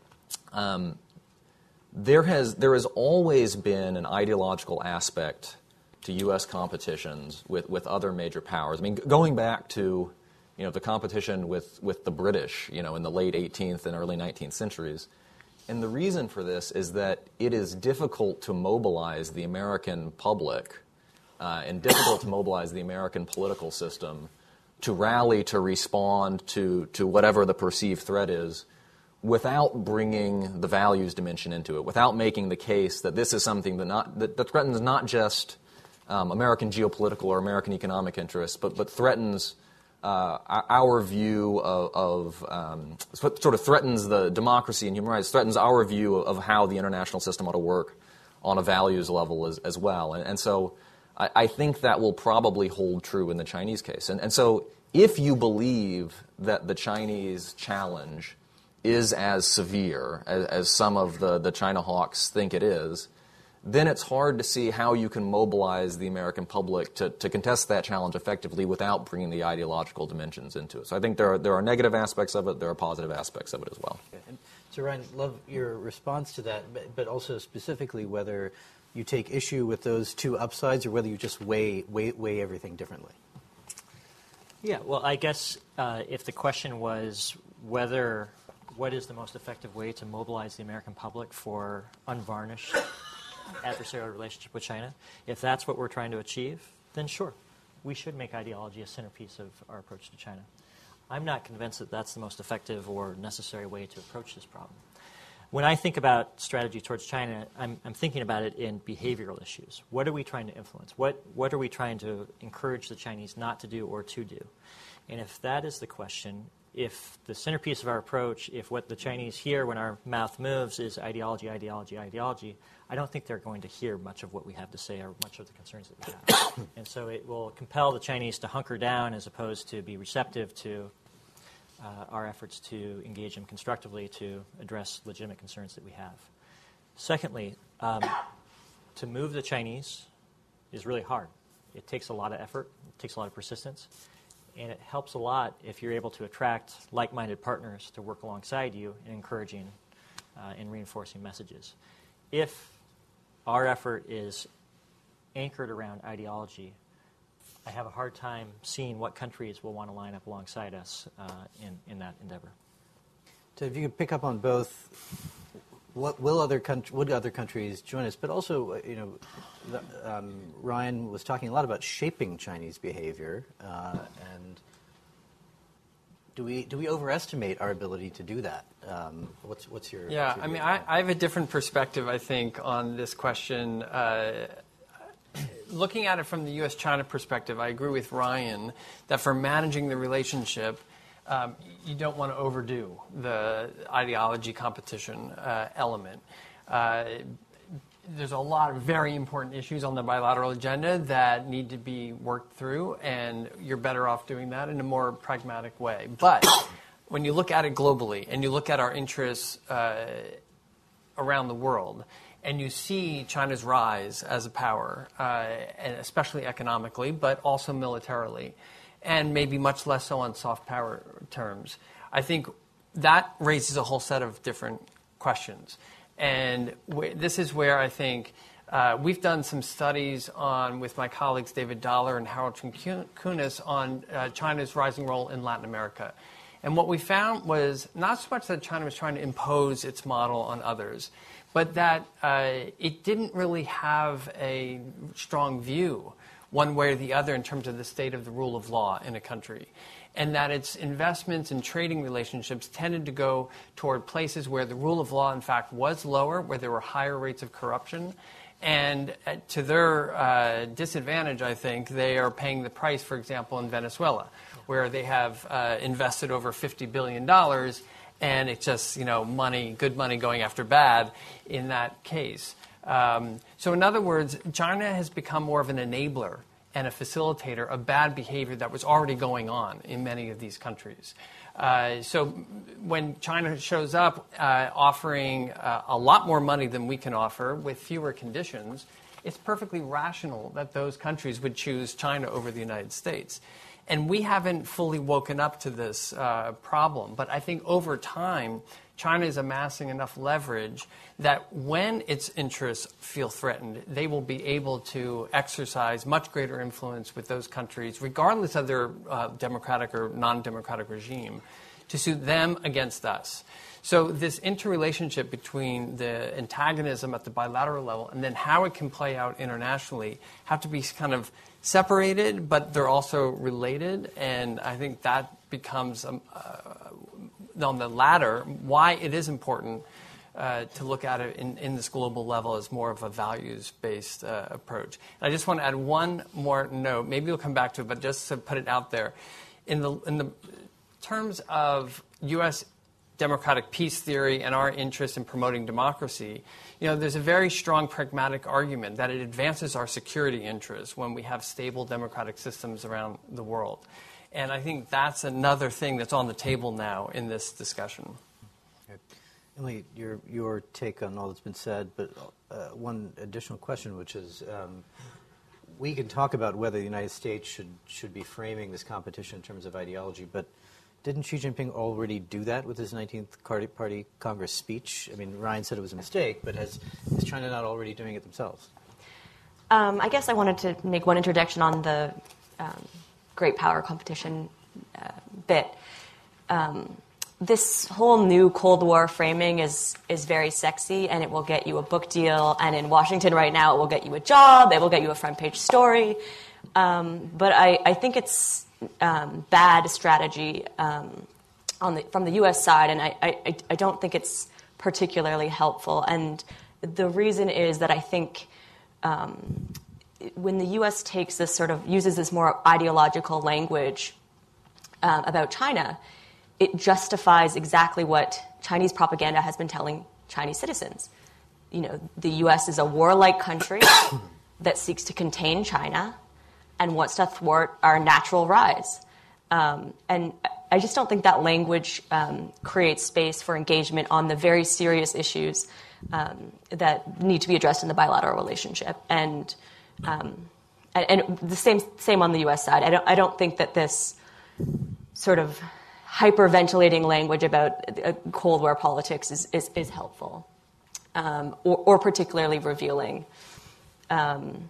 [SPEAKER 3] um, there has there has always been an ideological aspect to U S competitions with, with other major powers. I mean, going back to, you know, the competition with, with the British, you know, in the late eighteenth and early nineteenth centuries. And the reason for this is that it is difficult to mobilize the American public uh, and difficult to mobilize the American political system to rally, to respond to, to whatever the perceived threat is, without bringing the values dimension into it, without making the case that this is something that, not, that, that threatens not just Um, American geopolitical or American economic interests, but, but threatens uh, our view of, of um, sort of threatens the democracy and human rights, threatens our view of how the international system ought to work on a values level as, as well. And, and so I, I think that will probably hold true in the Chinese case. And, and so if you believe that the Chinese challenge is as severe as, as some of the, the China hawks think it is, then it's hard to see how you can mobilize the American public to, to contest that challenge effectively without bringing the ideological dimensions into it. So I think there are, there are negative aspects of it, there are positive aspects of it as well.
[SPEAKER 2] Okay. And so Ryan, love your response to that, but, but also specifically whether you take issue with those two upsides or whether you just weigh, weigh, weigh everything differently.
[SPEAKER 4] Yeah, well, I guess uh, if the question was whether, what is the most effective way to mobilize the American public for unvarnished adversarial relationship with China, if that's what we're trying to achieve, then sure, we should make ideology a centerpiece of our approach to China. I'm not convinced that that's the most effective or necessary way to approach this problem. When I think about strategy towards China, I'm, I'm thinking about it in behavioral issues. What are we trying to influence? What, what are we trying to encourage the Chinese not to do or to do? And if that is the question, if the centerpiece of our approach, if what the Chinese hear when our mouth moves is ideology, ideology, ideology, I don't think they're going to hear much of what we have to say or much of the concerns that we have. And so it will compel the Chinese to hunker down as opposed to be receptive to uh, our efforts to engage them constructively to address legitimate concerns that we have. Secondly, um, to move the Chinese is really hard. It takes a lot of effort. It takes a lot of persistence. And it helps a lot if you're able to attract like-minded partners to work alongside you in encouraging uh, and reinforcing messages. If our effort is anchored around ideology, I have a hard time seeing what countries will want to line up alongside us uh, in, in that endeavor.
[SPEAKER 2] So if you could pick up on both, what will other country, would other countries join us? But also, uh, you know, the, um, Ryan was talking a lot about shaping Chinese behavior, uh, and do we do we overestimate our ability to do that? Um, what's what's your
[SPEAKER 5] yeah?
[SPEAKER 2] what's your
[SPEAKER 5] I mean,
[SPEAKER 2] view?
[SPEAKER 5] I, I have a different perspective, I think, on this question. Uh, looking at it from the U S China perspective, I agree with Ryan that for managing the relationship, Um, you don't want to overdo the ideology competition uh, element. Uh, there's a lot of very important issues on the bilateral agenda that need to be worked through, and you're better off doing that in a more pragmatic way. But when you look at it globally and you look at our interests uh, around the world, and you see China's rise as a power, uh, and especially economically, but also militarily, and maybe much less so on soft power terms, I think that raises a whole set of different questions. And w- this is where I think uh, we've done some studies on, with my colleagues David Dollar and Harold Kunis, on uh, China's rising role in Latin America. And what we found was not so much that China was trying to impose its model on others, but that uh, it didn't really have a strong view one way or the other in terms of the state of the rule of law in a country, and that its investments and trading relationships tended to go toward places where the rule of law, in fact, was lower, where there were higher rates of corruption. And uh, to their uh, disadvantage, I think, they are paying the price, for example, in Venezuela, where they have uh, invested over fifty billion dollars, and it's just, you know, money, good money going after bad in that case. Um, so in other words, China has become more of an enabler and a facilitator of bad behavior that was already going on in many of these countries. Uh, so when China shows up uh, offering uh, a lot more money than we can offer with fewer conditions, it's perfectly rational that those countries would choose China over the United States. And we haven't fully woken up to this uh, problem. But I think over time, China is amassing enough leverage that when its interests feel threatened, they will be able to exercise much greater influence with those countries, regardless of their uh, democratic or non-democratic regime, to suit them against us. So this interrelationship between the antagonism at the bilateral level and then how it can play out internationally have to be kind of separated, but they're also related. And I think that becomes, um, uh, on the latter, why it is important uh, to look at it in, in this global level as more of a values-based uh, approach. And I just want to add one more note. Maybe we'll come back to it, but just to put it out there. In the, in the terms of U S democratic peace theory and our interest in promoting democracy, you know, there's a very strong pragmatic argument that it advances our security interests when we have stable democratic systems around the world. And I think that's another thing that's on the table now in this discussion.
[SPEAKER 2] Okay. Emily, your, your take on all that's been said, but uh, one additional question, which is, um, we can talk about whether the United States should, should be framing this competition in terms of ideology, but didn't Xi Jinping already do that with his nineteenth Party Congress speech? I mean, Ryan said it was a mistake, but has, is China not already doing it themselves?
[SPEAKER 6] Um, I guess I wanted to make one introduction on the um, great power competition uh, bit. Um, this whole new Cold War framing is is very sexy, and it will get you a book deal. And in Washington right now, it will get you a job. It will get you a front page story. Um, but I, I think it's um, bad strategy um, on the, from the U S side, and I, I, I don't think it's particularly helpful. And the reason is that I think um, when the U S takes this sort of uses this more ideological language uh, about China, it justifies exactly what Chinese propaganda has been telling Chinese citizens. You know, the U S is a warlike country that seeks to contain China and wants to thwart our natural rise. Um, and I just don't think that language um, creates space for engagement on the very serious issues um, that need to be addressed in the bilateral relationship. And um, and, and the same same on the U S side. I don't I don't think that this sort of hyperventilating language about uh, Cold War politics is is, is helpful um, or, or particularly revealing. Um,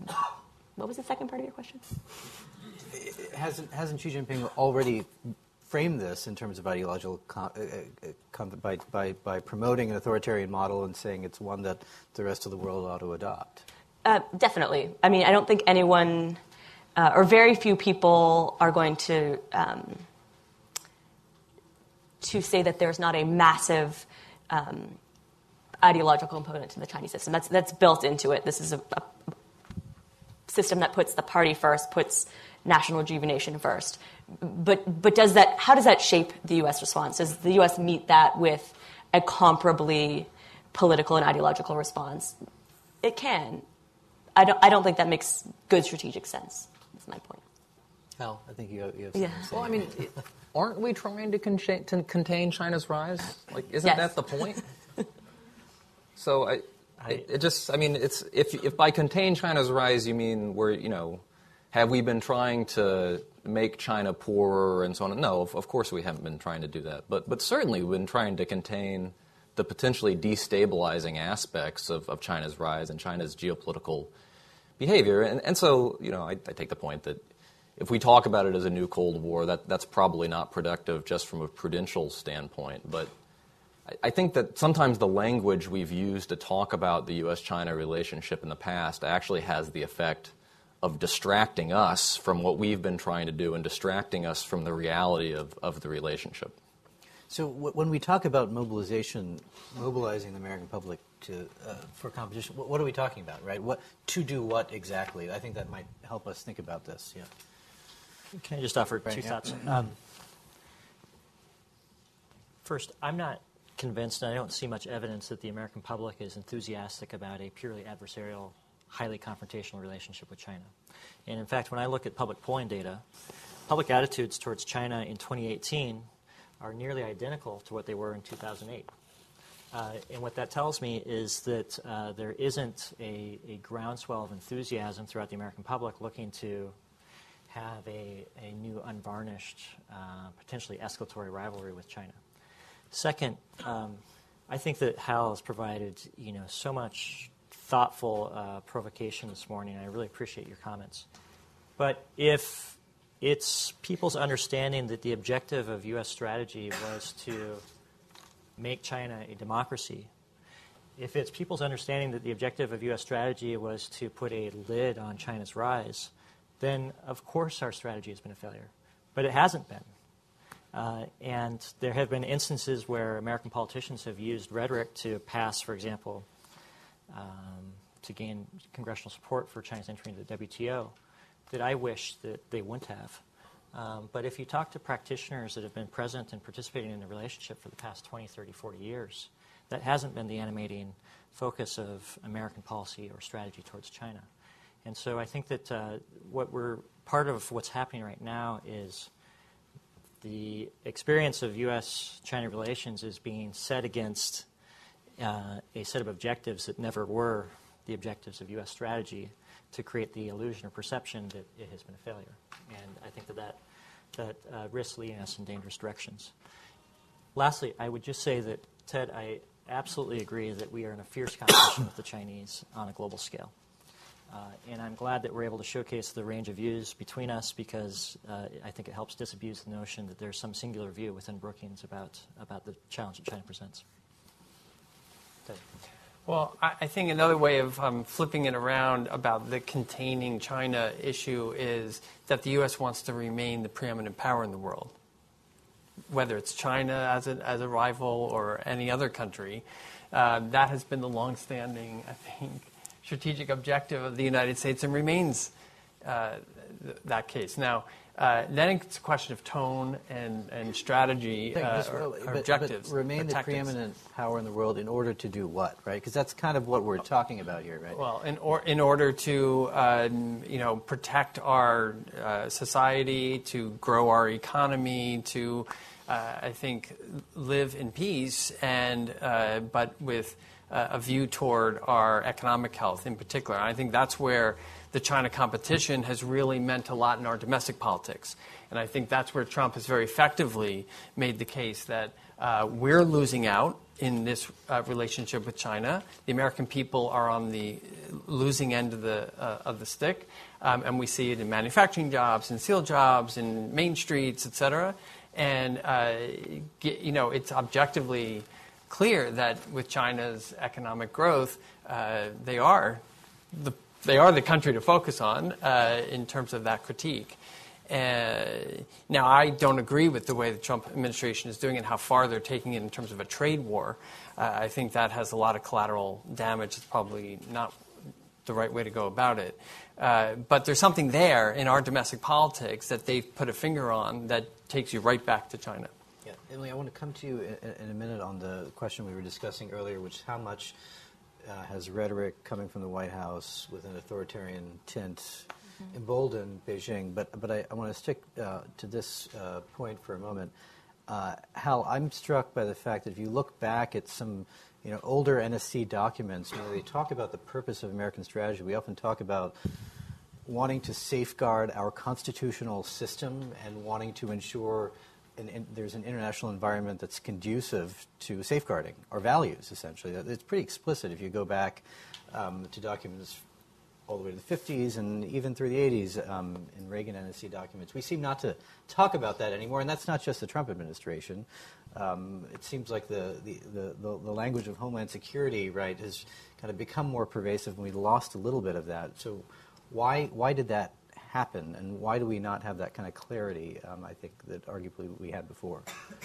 [SPEAKER 6] what was the second part of your question?
[SPEAKER 2] Hasn't hasn't Xi Jinping already frame this in terms of ideological com- uh, uh, com- by, by, by promoting an authoritarian model and saying it's one that the rest of the world ought to adopt?
[SPEAKER 6] Uh, definitely. I mean, I don't think anyone uh, or very few people are going to um, to say that there's not a massive um, ideological component to the Chinese system. That's that's built into it. This is a, a system that puts the party first, puts national rejuvenation first. But but does that? How does that shape the U S response? Does the U S meet that with a comparably political and ideological response? It can. I don't. I don't think that makes good strategic sense. That's my point.
[SPEAKER 2] Hal, I think you have, you have
[SPEAKER 6] Yeah.
[SPEAKER 2] something to say.
[SPEAKER 3] Well, I mean, it- aren't we trying to, con- to contain China's rise? Like, isn't
[SPEAKER 6] Yes.
[SPEAKER 3] that the point? So I, it, it just, I mean, it's if if by contain China's rise you mean we're, you know, have we been trying to make China poorer and so on? No, of, of course we haven't been trying to do that. But but certainly we've been trying to contain the potentially destabilizing aspects of, of China's rise and China's geopolitical behavior. And, and so, you know, I, I take the point that if we talk about it as a new Cold War, that, that's probably not productive just from a prudential standpoint. But I, I think that sometimes the language we've used to talk about the U S China relationship in the past actually has the effect of distracting us from what we've been trying to do and distracting us from the reality of, of the relationship.
[SPEAKER 2] So w- when we talk about mobilization, mobilizing the American public to uh, for competition, what, what are we talking about, right? What to do what exactly? I think that might help us think about this. Yeah.
[SPEAKER 4] Can I just offer
[SPEAKER 2] Right,
[SPEAKER 4] two
[SPEAKER 2] yeah.
[SPEAKER 4] thoughts? Um, first, I'm not convinced, and I don't see much evidence that the American public is enthusiastic about a purely adversarial, highly confrontational relationship with China. And in fact, when I look at public polling data, public attitudes towards China in twenty eighteen are nearly identical to what they were in two thousand eight. Uh, and what that tells me is that uh, there isn't a, a groundswell of enthusiasm throughout the American public looking to have a, a new, unvarnished, uh, potentially escalatory rivalry with China. Second, um, I think that Hal has provided, you know, so much thoughtful uh, provocation this morning. I really appreciate your comments. But if it's people's understanding that the objective of U S strategy was to make China a democracy, if it's people's understanding that the objective of U S strategy was to put a lid on China's rise, then of course our strategy has been a failure. But it hasn't been. Uh, and there have been instances where American politicians have used rhetoric to pass, for example, um, to gain congressional support for China's entry into the W T O, that I wish that they wouldn't have. Um, but if you talk to practitioners that have been present and participating in the relationship for the past twenty, thirty, forty years, that hasn't been the animating focus of American policy or strategy towards China. And so I think that uh, what we're part of what's happening right now is the experience of U S China relations is being set against uh, a set of objectives that never were the objectives of U S strategy, to create the illusion or perception that it has been a failure. And I think that that, that uh, risks leading us in dangerous directions. Lastly, I would just say that, Ted, I absolutely agree that we are in a fierce competition with the Chinese on a global scale. Uh, and I'm glad that we're able to showcase the range of views between us, because uh, I think it helps disabuse the notion that there's some singular view within Brookings about, about the challenge that China presents. Ted.
[SPEAKER 5] Well, I I think another way of um, flipping it around about the containing China issue is that the U S wants to remain the preeminent power in the world, whether it's China as a, as a rival or any other country. Uh, that has been the longstanding, I think, strategic objective of the United States, and remains uh, th- that case. Now, uh, then it's a question of tone and, and strategy
[SPEAKER 2] Think,
[SPEAKER 5] uh,
[SPEAKER 2] just-
[SPEAKER 5] or,
[SPEAKER 2] but-
[SPEAKER 5] or
[SPEAKER 2] but
[SPEAKER 5] objectives.
[SPEAKER 2] remain
[SPEAKER 5] or
[SPEAKER 2] the
[SPEAKER 5] tactics.
[SPEAKER 2] preeminent power in the world in order to do what, right? Because that's kind of what we're talking about here, right?
[SPEAKER 5] Well, in, or, in order to, uh, you know, protect our uh, society, to grow our economy, to, uh, I think, live in peace, and uh, but with uh, a view toward our economic health in particular. And I think that's where the China competition has really meant a lot in our domestic politics. And I think that's where Trump has very effectively made the case that uh, we're losing out in this uh, relationship with China. The American people are on the losing end of the uh, of the stick, um, and we see it in manufacturing jobs, in steel jobs, in main streets, et cetera. And, uh, get, you know, it's objectively clear that with China's economic growth, uh, they are the they are the country to focus on uh, in terms of that critique. Uh, now, I don't agree with the way the Trump administration is doing it, how far they're taking it in terms of a trade war. Uh, I think that has a lot of collateral damage. It's probably not the right way to go about it. Uh, but there's something there in our domestic politics that they've put a finger on that takes you right back to China.
[SPEAKER 2] Yeah, Emily, I want to come to you in, in a minute on the question we were discussing earlier, which is how much uh, has rhetoric coming from the White House with an authoritarian tint mm-hmm. emboldened Beijing. But but I, I want to stick uh, to this uh, point for a moment. Uh, Hal, I'm struck by the fact that if you look back at some you know older N S C documents, where they talk about the purpose of American strategy, we often talk about wanting to safeguard our constitutional system and wanting to ensure an, in, there's an international environment that's conducive to safeguarding our values, essentially. It's pretty explicit if you go back um, to documents all the way to the fifties and even through the eighties um, in Reagan N S C documents. We seem not to talk about that anymore, and that's not just the Trump administration. Um, it seems like the, the, the, the language of Homeland Security, right, has kind of become more pervasive, and we lost a little bit of that. So why why did that happen, and why do we not have that kind of clarity, um, I think, that arguably we had before?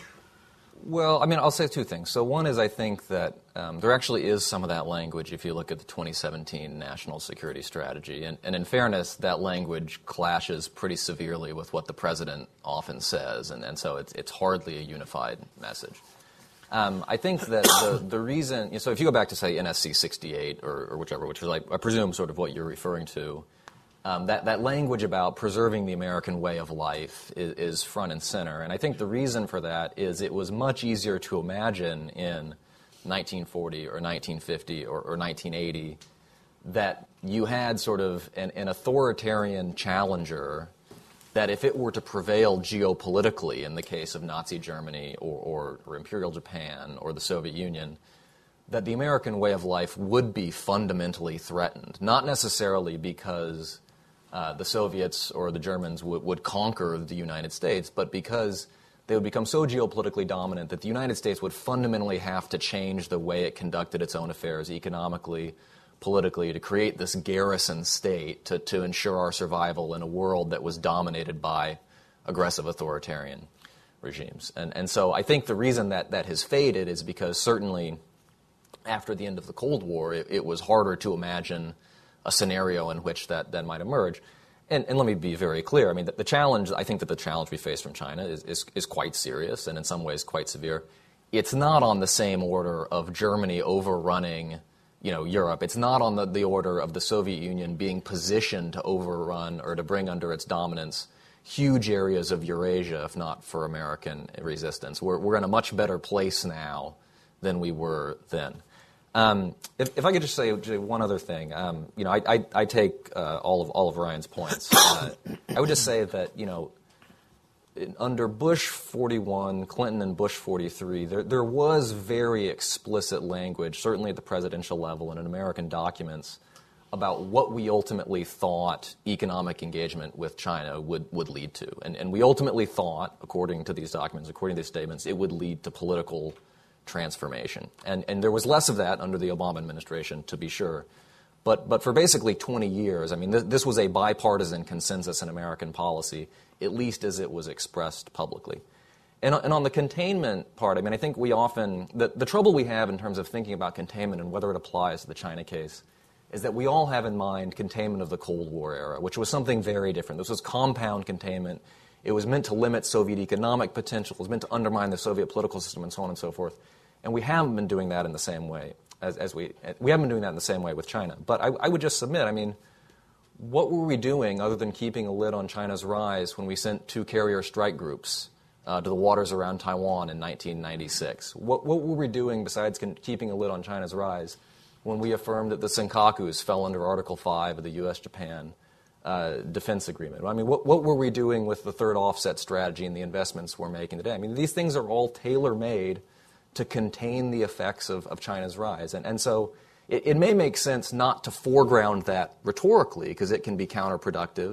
[SPEAKER 3] Well, I mean, I'll say two things. So one is I think that um, there actually is some of that language if you look at the twenty seventeen National Security Strategy. And, and in fairness, that language clashes pretty severely with what the president often says, and, and so it's, it's hardly a unified message. Um, I think that the, the reason, so if you go back to, say, N S C sixty-eight or, or whichever, which is, like, I presume, sort of what you're referring to, Um, that, that language about preserving the American way of life is, is front and center. And I think the reason for that is it was much easier to imagine in nineteen forty or nineteen fifty or, or nineteen eighty that you had sort of an, an authoritarian challenger that if it were to prevail geopolitically in the case of Nazi Germany or, or, or Imperial Japan or the Soviet Union, that the American way of life would be fundamentally threatened, not necessarily because Uh, the Soviets or the Germans would, would conquer the United States, but because they would become so geopolitically dominant that the United States would fundamentally have to change the way it conducted its own affairs economically, politically, to create this garrison state to, to ensure our survival in a world that was dominated by aggressive authoritarian regimes. And, and so I think the reason that that has faded is because certainly after the end of the Cold War, it, it was harder to imagine a scenario in which that then might emerge. And, and let me be very clear. I mean, the, the challenge, I think that the challenge we face from China is, is, is quite serious and in some ways quite severe. It's not on the same order of Germany overrunning, you know, Europe. It's not on the, the order of the Soviet Union being positioned to overrun or to bring under its dominance huge areas of Eurasia, if not for American resistance. We're, we're in a much better place now than we were then. Um, if, if I could just say one other thing, um, you know, I, I, I take uh, all of all of Ryan's points. Uh, I would just say that, you know, in, under Bush forty-one, Clinton, and Bush forty-three, there there was very explicit language, certainly at the presidential level and in American documents, about what we ultimately thought economic engagement with China would, would lead to, and and we ultimately thought, according to these documents, according to these statements, it would lead to political transformation. And and there was less of that under the Obama administration, to be sure. But but for basically twenty years, I mean, th- this was a bipartisan consensus in American policy, at least as it was expressed publicly. And, and on the containment part, I mean, I think we often, the, the trouble we have in terms of thinking about containment and whether it applies to the China case is that we all have in mind containment of the Cold War era, which was something very different. This was compound containment. It was meant to limit Soviet economic potential. It was meant to undermine the Soviet political system and so on and so forth. And we haven't been doing that in the same way as, as we we haven't been doing that in the same way with China. But I, I would just submit, I mean, what were we doing other than keeping a lid on China's rise when we sent two carrier strike groups uh, to the waters around Taiwan in nineteen ninety-six? What, what were we doing besides con- keeping a lid on China's rise when we affirmed that the Senkakus fell under Article five of the U S Japan uh, defense agreement? I mean, what, what were we doing with the third offset strategy and the investments we're making today? I mean, these things are all tailor-made to contain the effects of, of China's rise. And, and so it, it may make sense not to foreground that rhetorically because it can be counterproductive.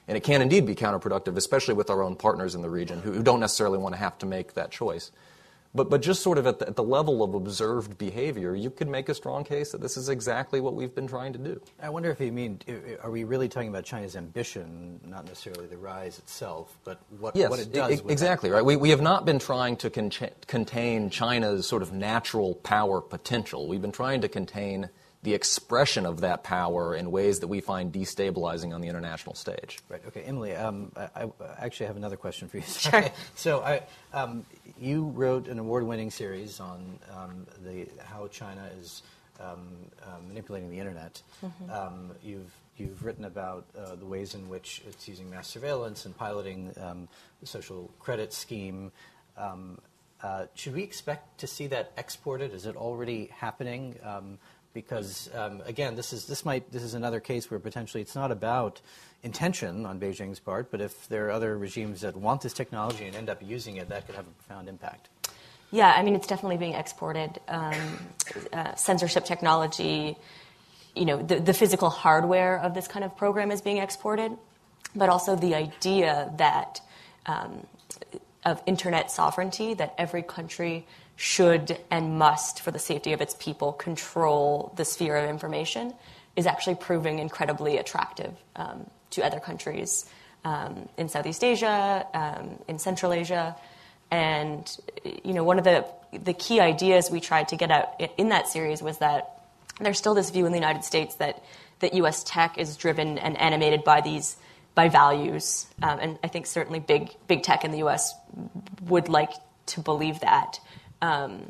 [SPEAKER 3] And it can indeed be counterproductive, especially with our own partners in the region who, who don't necessarily want to have to make that choice. But but just sort of at the, at the level of observed behavior, you could make a strong case that this is exactly what we've been trying to do.
[SPEAKER 2] I wonder if you mean, are we really talking about China's ambition, not necessarily the rise itself, but what,
[SPEAKER 3] yes,
[SPEAKER 2] what it does?
[SPEAKER 3] Yes, exactly, right. We, we have not been trying to con- contain China's sort of natural power potential. We've been trying to contain the expression of that power in ways that we find destabilizing on the international stage.
[SPEAKER 2] Right. Okay, Emily. Um, I, I actually have another question for you.
[SPEAKER 6] Sure.
[SPEAKER 2] So, I, um, you wrote an award-winning series on um, the how China is um, uh, manipulating the internet. Mm-hmm. Um, you've you've written about uh, the ways in which it's using mass surveillance and piloting um, the social credit scheme. Um, uh, should we expect to see that exported? Is it already happening? Um, Because um, again, this is this might this is another case where potentially it's not about intention on Beijing's part, but if there are other regimes that want this technology and end up using it, that could have a profound impact.
[SPEAKER 6] Yeah, I mean, it's definitely being exported. Um, uh, censorship technology, you know, the, the physical hardware of this kind of program is being exported, but also the idea that um, of internet sovereignty, that every country should and must, for the safety of its people, control the sphere of information, is actually proving incredibly attractive um, to other countries um, in Southeast Asia, um, in Central Asia. And, you know, one of the the key ideas we tried to get out in that series was that there's still this view in the United States that, that U S tech is driven and animated by these by values. Um, and I think certainly big big tech in the U S would like to believe that. Um,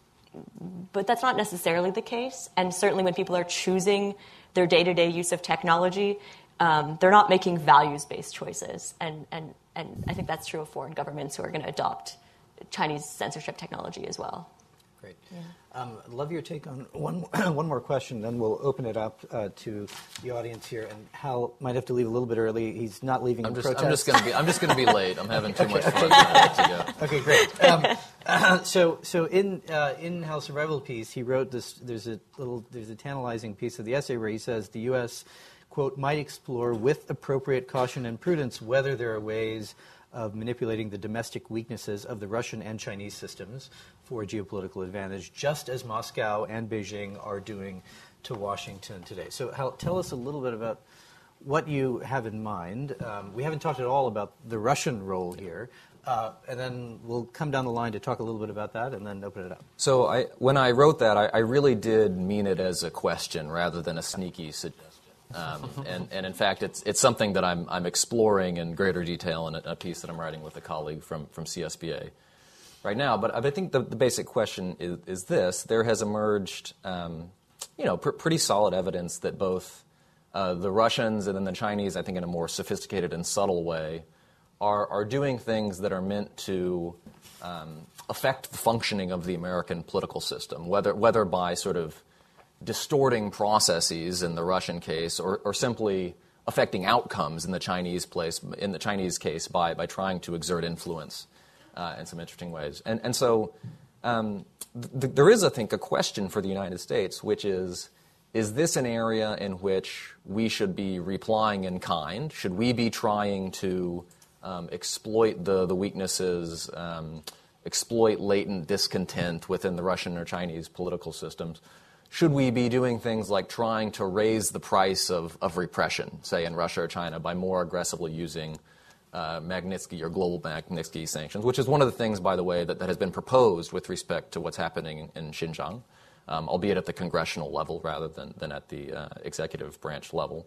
[SPEAKER 6] but that's not necessarily the case. And certainly when people are choosing their day-to-day use of technology, um, they're not making values-based choices. And, and, and I think that's true of foreign governments who are going to adopt Chinese censorship technology as well.
[SPEAKER 2] Great. Yeah. Um, I'd love your take on one one more question, then we'll open it up uh, to the audience here. And Hal might have to leave a little bit early. He's not leaving
[SPEAKER 3] I'm
[SPEAKER 2] in
[SPEAKER 3] just,
[SPEAKER 2] protest.
[SPEAKER 3] I'm just going to be. I'm just going to be late. I'm having too
[SPEAKER 2] okay,
[SPEAKER 3] much
[SPEAKER 2] okay.
[SPEAKER 3] fun. I have to go.
[SPEAKER 2] Okay, great. Um, uh, so, so in uh, in Hal's survival piece, he wrote this. There's a little. There's a tantalizing piece of the essay where he says the U S quote might explore with appropriate caution and prudence whether there are ways of manipulating the domestic weaknesses of the Russian and Chinese systems for geopolitical advantage, just as Moscow and Beijing are doing to Washington today. So Hal, tell us a little bit about what you have in mind. Um, we haven't talked at all about the Russian role here, uh, and then we'll come down the line to talk a little bit about that and then open it up.
[SPEAKER 3] So I, when I wrote that, I, I really did mean it as a question rather than a sneaky suggestion. Um, and, and in fact, it's it's something that I'm I'm exploring in greater detail in a, a piece that I'm writing with a colleague from, from C S B A right now. But I think the, the basic question is, is this: there has emerged, um, you know, pr- pretty solid evidence that both uh, the Russians and then the Chinese, I think, in a more sophisticated and subtle way, are are doing things that are meant to um, affect the functioning of the American political system, whether whether by sort of distorting processes in the Russian case, or, or simply affecting outcomes in the Chinese place, in the Chinese case, by by trying to exert influence uh, in some interesting ways. And and so um, th- there is, I think, a question for the United States, which is: is this an area in which we should be replying in kind? Should we be trying to um, exploit the the weaknesses, um, exploit latent discontent within the Russian or Chinese political systems? Should we be doing things like trying to raise the price of, of repression, say in Russia or China, by more aggressively using uh, Magnitsky or global Magnitsky sanctions, which is one of the things, by the way, that, that has been proposed with respect to what's happening in, in Xinjiang, um, albeit at the congressional level rather than, than at the uh, executive branch level?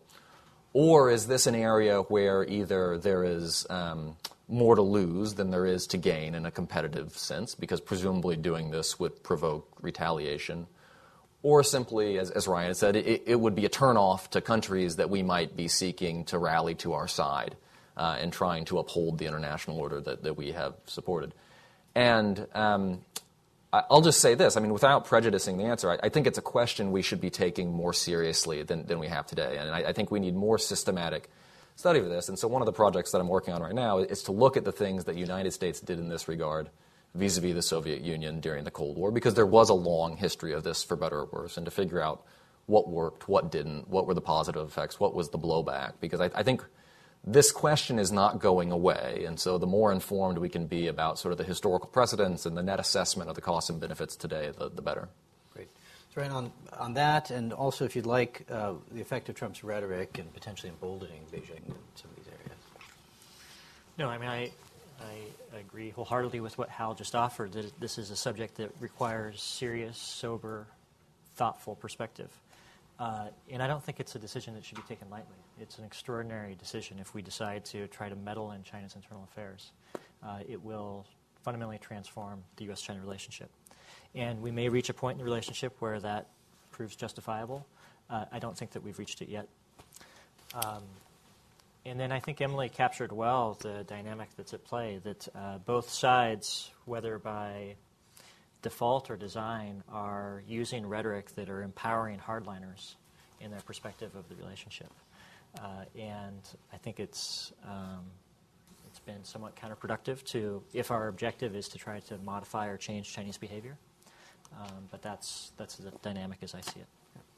[SPEAKER 3] Or is this an area where either there is um, more to lose than there is to gain in a competitive sense, because presumably doing this would provoke retaliation? Or simply, as, as Ryan had said, it, it would be a turnoff to countries that we might be seeking to rally to our side uh, and trying to uphold the international order that, that we have supported. And um, I, I'll just say this. I mean, without prejudicing the answer, I, I think it's a question we should be taking more seriously than, than we have today. And I, I think we need more systematic study of this. And so one of the projects that I'm working on right now is to look at the things that the United States did in this regard vis-a-vis the Soviet Union during the Cold War, because there was a long history of this, for better or worse, and to figure out what worked, what didn't, what were the positive effects, what was the blowback. Because I, I think this question is not going away, and so the more informed we can be about sort of the historical precedents and the net assessment of the costs and benefits today, the, the better.
[SPEAKER 2] Great. So right on, on that, and also if you'd like, uh, the effect of Trump's rhetoric and potentially emboldening Beijing in some of these areas.
[SPEAKER 4] No, I mean, I, I agree wholeheartedly with what Hal just offered, that this is a subject that requires serious, sober, thoughtful perspective. Uh, and I don't think it's a decision that should be taken lightly. It's an extraordinary decision if we decide to try to meddle in China's internal affairs. Uh, it will fundamentally transform the U S China relationship. And we may reach a point in the relationship where that proves justifiable. Uh, I don't think that we've reached it yet. Um, and then I think Emily captured well the dynamic that's at play, that uh, both sides, whether by default or design, are using rhetoric that are empowering hardliners in their perspective of the relationship. Uh, and I think it's um, it's been somewhat counterproductive to, if our objective is to try to modify or change Chinese behavior. Um, but that's that's the dynamic as I see it.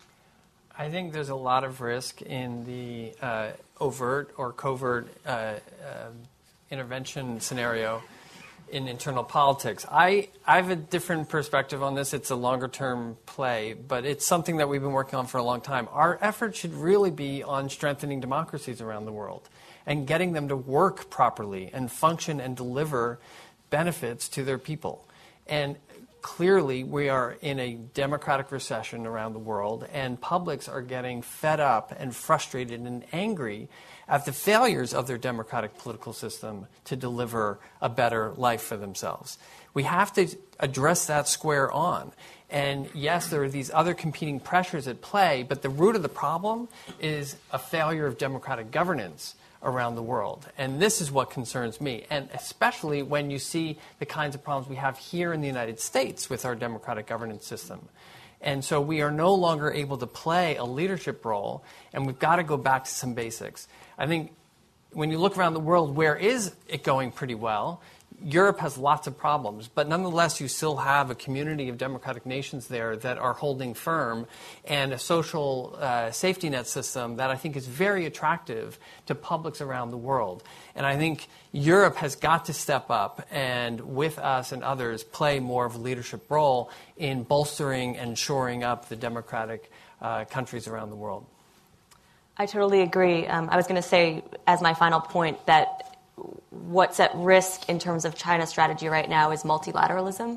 [SPEAKER 5] I think there's a lot of risk in the uh, overt or covert uh, uh, intervention scenario in internal politics. I, I have a different perspective on this. It's a longer-term play, but it's something that we've been working on for a long time. Our effort should really be on strengthening democracies around the world and getting them to work properly and function and deliver benefits to their people. And clearly, we are in a democratic recession around the world, and publics are getting fed up and frustrated and angry at the failures of their democratic political system to deliver a better life for themselves. We have to address that square on. And yes, there are these other competing pressures at play, but the root of the problem is a failure of democratic governance around the world. And this is what concerns me, and especially when you see the kinds of problems we have here in the United States with our democratic governance system. And so we are no longer able to play a leadership role, and we've got to go back to some basics. I think when you look around the world, where is it going pretty well? Europe has lots of problems, but nonetheless, you still have a community of democratic nations there that are holding firm, and a social uh, safety net system that I think is very attractive to publics around the world. And I think Europe has got to step up and, with us and others, play more of a leadership role in bolstering and shoring up the democratic uh, countries around the world.
[SPEAKER 6] I totally agree. Um, I was going to say, as my final point, that what's at risk in terms of China's strategy right now is multilateralism.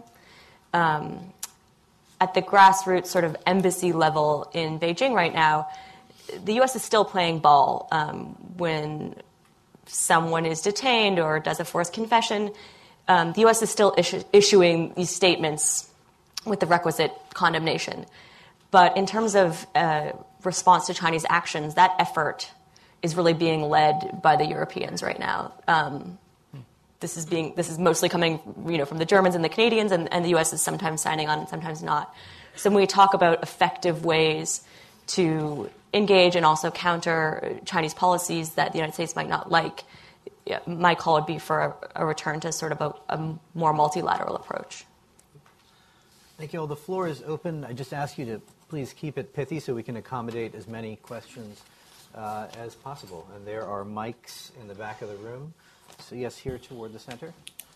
[SPEAKER 6] Um, at the grassroots sort of embassy level in Beijing right now, the U S is still playing ball. Um, when someone is detained or does a forced confession, um, the U S is still issu- issuing these statements with the requisite condemnation. But in terms of uh, response to Chinese actions, that effort is really being led by the Europeans right now. Um, this is being this is mostly coming, you know, from the Germans and the Canadians, and, and the U S is sometimes signing on and sometimes not. So when we talk about effective ways to engage and also counter Chinese policies that the United States might not like, yeah, my call would be for a, a return to sort of a, a more multilateral approach.
[SPEAKER 2] Thank you all. The floor is open. I just ask you to please keep it pithy so we can accommodate as many questions uh, as possible. And there are mics in the back of the room. So yes, here toward the center.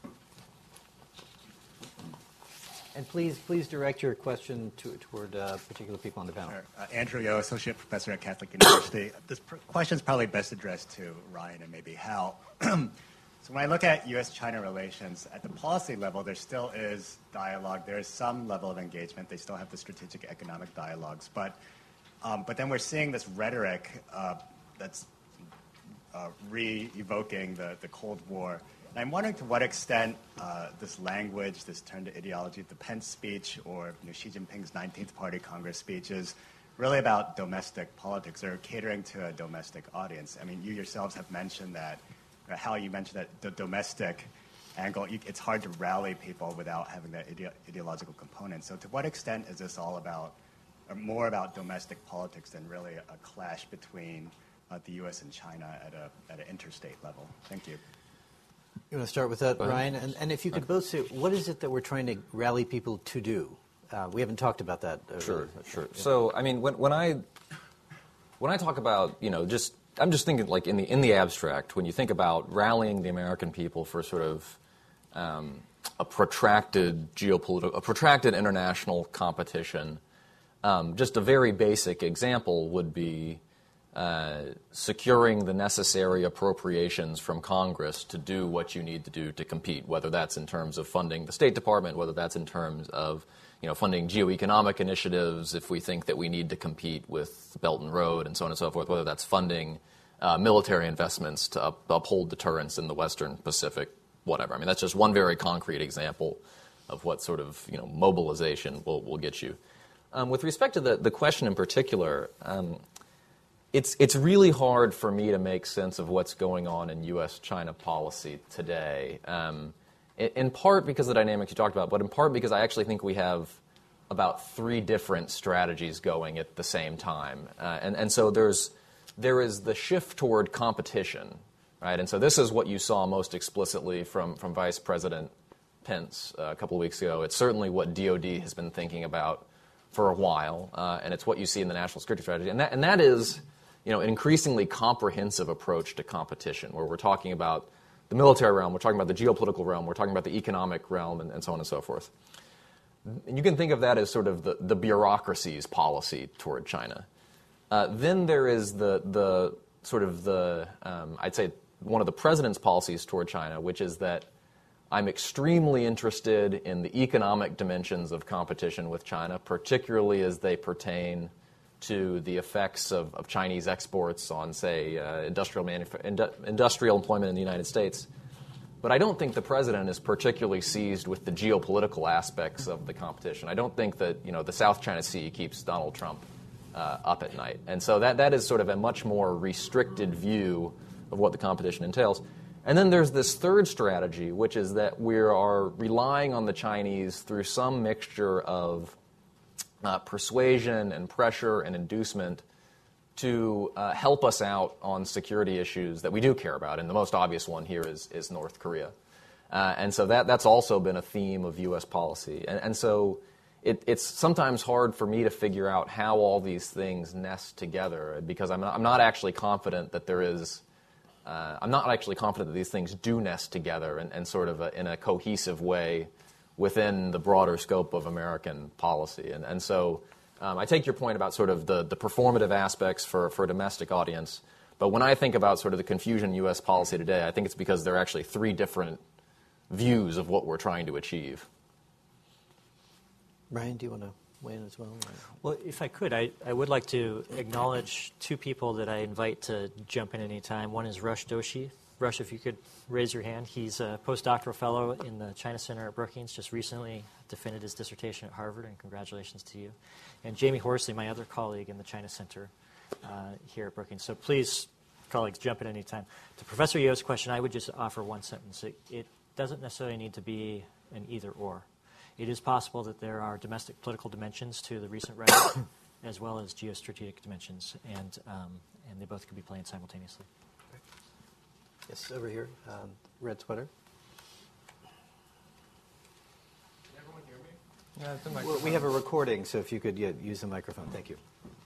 [SPEAKER 2] And please, please direct your question to, toward uh, particular people on the panel.
[SPEAKER 7] Sure. Uh, Andrew Yo, Associate Professor at Catholic University. This pr- question is probably best addressed to Ryan and maybe Hal. So when I look at U S China relations, at the policy level, there still is dialogue. There is some level of engagement. They still have the strategic economic dialogues. But, um, but then we're seeing this rhetoric uh, that's uh, re-evoking the, the Cold War. And I'm wondering to what extent uh, this language, this turn to ideology, the Pence speech or you know, Xi Jinping's nineteenth Party Congress speech is really about domestic politics or catering to a domestic audience. I mean, you yourselves have mentioned that, or Hal, you mentioned that the domestic angle, you, it's hard to rally people without having that ide- ideological component. So to what extent is this all about, or more about domestic politics than really a, a clash between uh, the U S and China at, a, at an interstate level? Thank you.
[SPEAKER 2] You want to start with that, Ryan? And, and if you could both say, what is it that we're trying to rally people to do? Uh, we haven't talked about that. Uh,
[SPEAKER 3] sure,
[SPEAKER 2] really.
[SPEAKER 3] sure. Yeah. So, I mean, when, when I when I talk about, you know, just I'm just thinking, like in the in the abstract, when you think about rallying the American people for sort of um, a protracted geopolitical, a protracted international competition, um, just a very basic example would be uh, securing the necessary appropriations from Congress to do what you need to do to compete, whether that's in terms of funding the State Department, whether that's in terms of you know, funding geoeconomic initiatives if we think that we need to compete with Belt and Road and so on and so forth, whether that's funding uh, military investments to up, uphold deterrence in the Western Pacific, whatever. I mean, that's just one very concrete example of what sort of, you know, mobilization will, will get you. Um, with respect to the, the question in particular, um, it's, it's really hard for me to make sense of what's going on in U S China policy today. Um, In part because of the dynamics you talked about, but in part because I actually think we have about three different strategies going at the same time. Uh, and, and so there's, there is the shift toward competition, right? And so this is what you saw most explicitly from, from Vice President Pence uh, a couple of weeks ago. It's certainly what D O D has been thinking about for a while, uh, and it's what you see in the national security strategy. And that, and that is, you know, an increasingly comprehensive approach to competition, where we're talking about the military realm, we're talking about the geopolitical realm, we're talking about the economic realm, and, and so on and so forth. And you can think of that as sort of the, the bureaucracy's policy toward China. Uh, then there is the, the sort of the, um, I'd say, one of the president's policies toward China, which is that I'm extremely interested in the economic dimensions of competition with China, particularly as they pertain to the effects of, of Chinese exports on, say, uh, industrial, manuf- indu- industrial employment in the United States. But I don't think the president is particularly seized with the geopolitical aspects of the competition. I don't think that, you know, the South China Sea keeps Donald Trump uh, up at night. And so that, that is sort of a much more restricted view of what the competition entails. And then there's this third strategy, which is that we are relying on the Chinese through some mixture of Uh, persuasion and pressure and inducement to uh, help us out on security issues that we do care about. And the most obvious one here is, is North Korea. Uh, and so that, that's also been a theme of U S policy. And, and so it, it's sometimes hard for me to figure out how all these things nest together, because I'm not, I'm not actually confident that there is, uh, I'm not actually confident that these things do nest together and, and sort of a, in a cohesive way within the broader scope of American policy. And, and so um, I take your point about sort of the, the performative aspects for, for a domestic audience. But when I think about sort of the confusion in U S policy today, I think it's because there are actually three different views of what we're trying to achieve.
[SPEAKER 2] Ryan, do you want to weigh in as well?
[SPEAKER 4] Well, if I could, I, I would like to acknowledge two people that I invite to jump in any time. One is Rush Doshi. Rush, if you could raise your hand. He's a postdoctoral fellow in the China Center at Brookings, just recently defended his dissertation at Harvard, and congratulations to you. And Jamie Horsley, my other colleague in the China Center uh, here at Brookings. So please, colleagues, jump in any time. To Professor Yo's question, I would just offer one sentence. It, it doesn't necessarily need to be an either-or. It is possible that there are domestic political dimensions to the recent rhetoric as well as geostrategic dimensions, and, um, and they both could be playing simultaneously.
[SPEAKER 2] Yes, over here, um, red sweater.
[SPEAKER 5] Can everyone hear me? Yeah, it's the
[SPEAKER 2] Well,
[SPEAKER 5] microphone.
[SPEAKER 2] we have a recording, so if you could yeah, use the microphone. Thank you.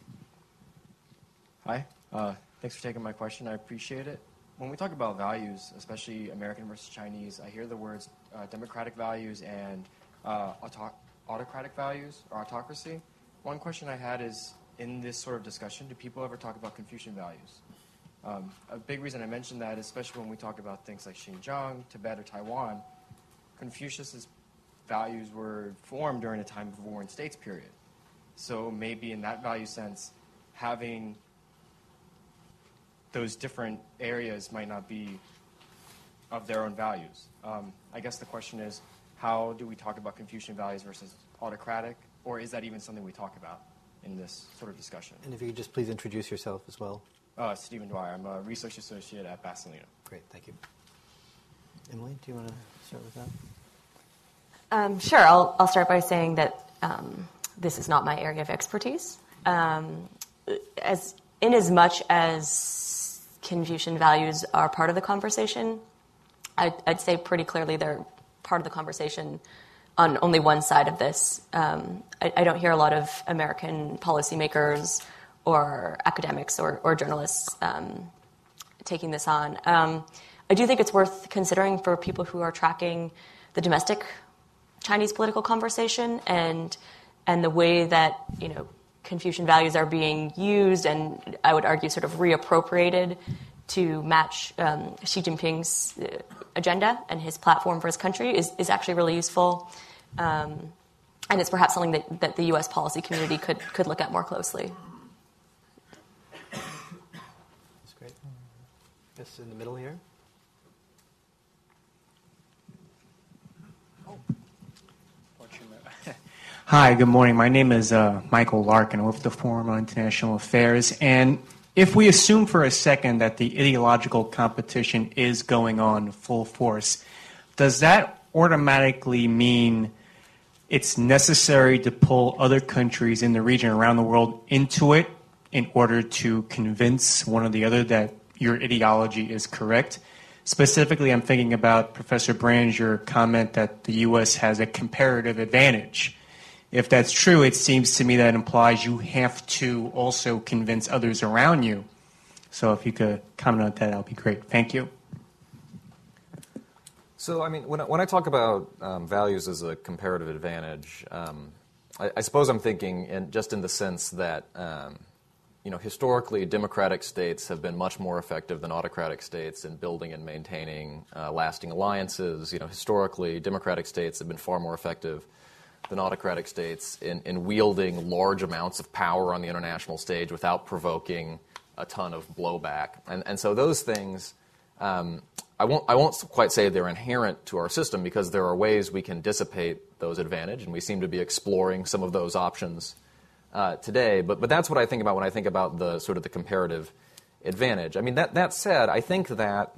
[SPEAKER 8] Hi. Uh, thanks for taking my question. I appreciate it. When we talk about values, especially American versus Chinese, I hear the words uh, democratic values and uh, auto- autocratic values or autocracy. One question I had is, in this sort of discussion, do people ever talk about Confucian values? Um, a big reason I mention that, especially when we talk about things like Xinjiang, Tibet, or Taiwan, Confucius's values were formed during a time of war and states period. So maybe in that value sense, having those different areas might not be of their own values. Um, I guess the question is, how do we talk about Confucian values versus autocratic, or is that even something we talk about in this sort of discussion?
[SPEAKER 2] And if you could just please introduce yourself as well.
[SPEAKER 8] Uh, Stephen Dwyer. I'm a research associate at Basilino.
[SPEAKER 2] Great, thank you. Emily, do you want to start with that?
[SPEAKER 6] Um, sure. I'll, I'll start by saying that um, this is not my area of expertise. Um, as in as much as Confucian values are part of the conversation, I'd, I'd say pretty clearly they're part of the conversation on only one side of this. Um, I, I don't hear a lot of American policymakers or academics or, or journalists um, taking this on. Um, I do think it's worth considering for people who are tracking the domestic Chinese political conversation and and the way that, you know, Confucian values are being used and I would argue sort of reappropriated to match um, Xi Jinping's agenda and his platform for his country is, is actually really useful. Um, and it's perhaps something that, that the U S policy community could, could look at more closely.
[SPEAKER 2] That's great. Yes, in the middle here.
[SPEAKER 9] Hi, good morning. My name is uh, Michael Larkin with the Forum on International Affairs. And if we assume for a second that the ideological competition is going on full force, does that automatically mean it's necessary to pull other countries in the region around the world into it in order to convince one or the other that your ideology is correct? Specifically, I'm thinking about Professor Brand's your comment that the U S has a comparative advantage. If that's true, it seems to me that implies you have to also convince others around you. So if you could comment on that, that would be great. Thank you.
[SPEAKER 3] So, I mean, when I, when I talk about um, values as a comparative advantage, um, I, I suppose I'm thinking in, just in the sense that, um, you know, historically, democratic states have been much more effective than autocratic states in building and maintaining uh, lasting alliances. You know, historically, democratic states have been far more effective than autocratic states in, in wielding large amounts of power on the international stage without provoking a ton of blowback. And, and so those things, um, I won't, I won't quite say they're inherent to our system because there are ways we can dissipate those advantages, and we seem to be exploring some of those options uh, today. But, but that's what I think about when I think about the sort of the comparative advantage. I mean, that, that said, I think that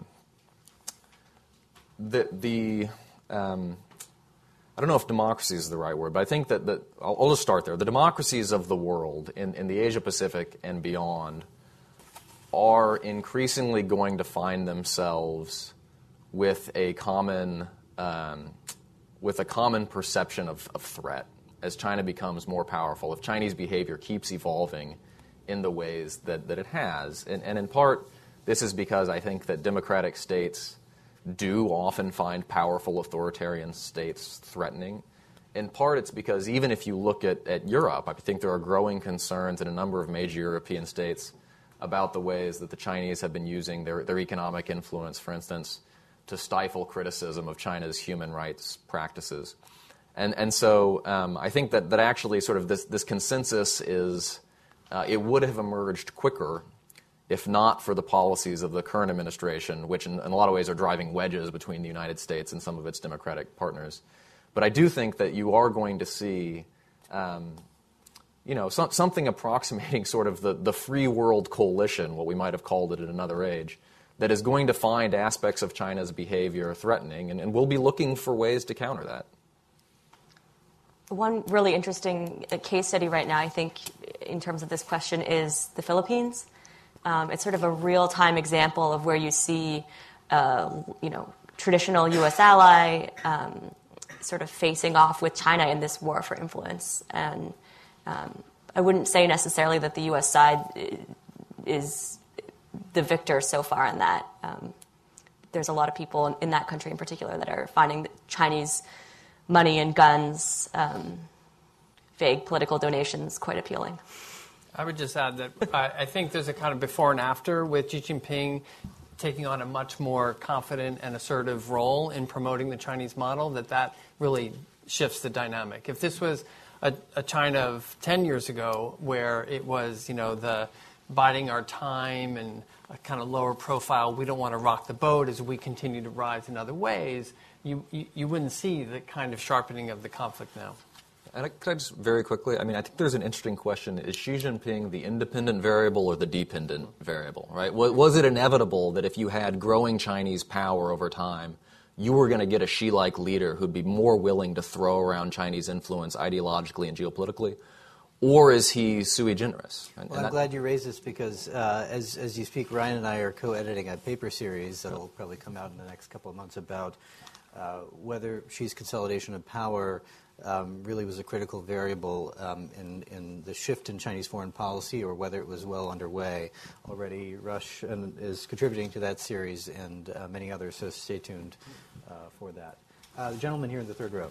[SPEAKER 3] the, the um, I don't know if democracy is the right word, but I think that, that I'll, I'll just start there. The democracies of the world in, in the Asia-Pacific and beyond are increasingly going to find themselves with a common um, with a common perception of, of threat as China becomes more powerful. If Chinese behavior keeps evolving in the ways that, that it has, and, and in part, this is because I think that democratic states do often find powerful authoritarian states threatening. In part, it's because even if you look at, at Europe, I think there are growing concerns in a number of major European states about the ways that the Chinese have been using their, their economic influence, for instance, to stifle criticism of China's human rights practices. And, and so um, I think that, that actually sort of this, this consensus is, uh, it would have emerged quicker if not for the policies of the current administration, which in, in a lot of ways are driving wedges between the United States and some of its democratic partners. But I do think that you are going to see, um, you know, some, something approximating sort of the, the free world coalition, what we might have called it at another age, that is going to find aspects of China's behavior threatening, and, and we'll be looking for ways to counter that.
[SPEAKER 6] One really interesting case study right now, I think, in terms of this question is the Philippines. Um, it's sort of a real-time example of where you see, uh, you know, traditional U S ally um, sort of facing off with China in this war for influence. And um, I wouldn't say necessarily that the U S side is the victor so far in that. Um, there's a lot of people in, in that country in particular that are finding Chinese money and guns, um, vague political donations quite appealing.
[SPEAKER 5] I would just add that I, I think there's a kind of before and after with Xi Jinping taking on a much more confident and assertive role in promoting the Chinese model, that that really shifts the dynamic. If this was a, a China of ten years ago where it was, you know, the biding our time and a kind of lower profile, we don't want to rock the boat as we continue to rise in other ways, you, you, you wouldn't see the kind of sharpening of the conflict now.
[SPEAKER 3] And could I just very quickly, I mean, I think there's an interesting question. Is Xi Jinping the independent variable or the dependent variable, right? Was it inevitable that if you had growing Chinese power over time, you were going to get a Xi-like leader who'd be more willing to throw around Chinese influence ideologically and geopolitically? Or is he sui generis? And,
[SPEAKER 2] well,
[SPEAKER 3] and
[SPEAKER 2] I'm
[SPEAKER 3] that,
[SPEAKER 2] glad you raised this because uh, as, as you speak, Ryan and I are co-editing a paper series that will probably come out in the next couple of months about uh, whether Xi's consolidation of power um, really was a critical variable um, in, in the shift in Chinese foreign policy, or whether it was well underway. Already Rush is contributing to that series, and uh, many others, so stay tuned uh, for that. Uh, the gentleman here in the third row.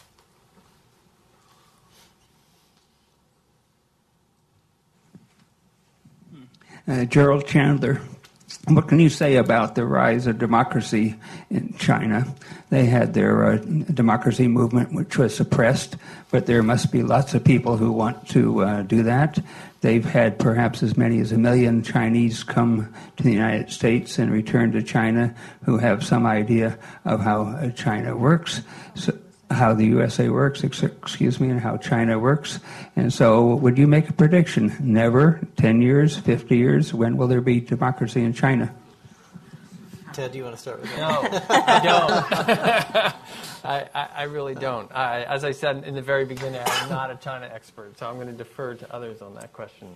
[SPEAKER 10] Uh, Gerald Chandler. What can you say about the rise of democracy in China? They had their uh, democracy movement, which was suppressed, but there must be lots of people who want to uh, do that. They've had perhaps as many as a million Chinese come to the United States and return to China who have some idea of how uh, China works. So, how the U S A works, excuse me, and how China works. And so would you make a prediction? Never? ten years? fifty years? When will there be democracy in China?
[SPEAKER 2] Ted, do you want to start with that?
[SPEAKER 5] No, I don't. I, I, I really don't. I, as I said in the very beginning, I'm not a China expert, so I'm going to defer to others on that question.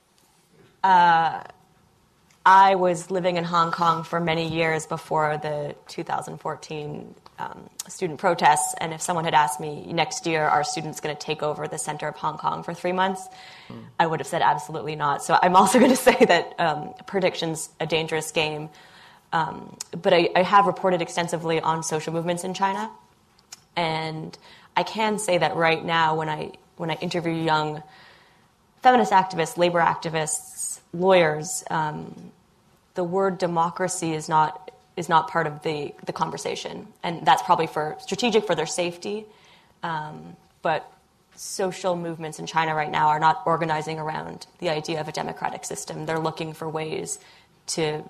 [SPEAKER 6] Uh, I was living in Hong Kong for many years before the two thousand fourteen um, student protests, and if someone had asked me next year, are students going to take over the center of Hong Kong for three months, mm. I would have said absolutely not. So I'm also going to say that um, prediction's a dangerous game. Um, but I, I have reported extensively on social movements in China, and I can say that right now, when I when I interview young feminist activists, labor activists, lawyers, um, the word democracy is not is not part of the, the conversation. And that's probably for strategic for their safety. Um, but social movements in China right now are not organizing around the idea of a democratic system. They're looking for ways to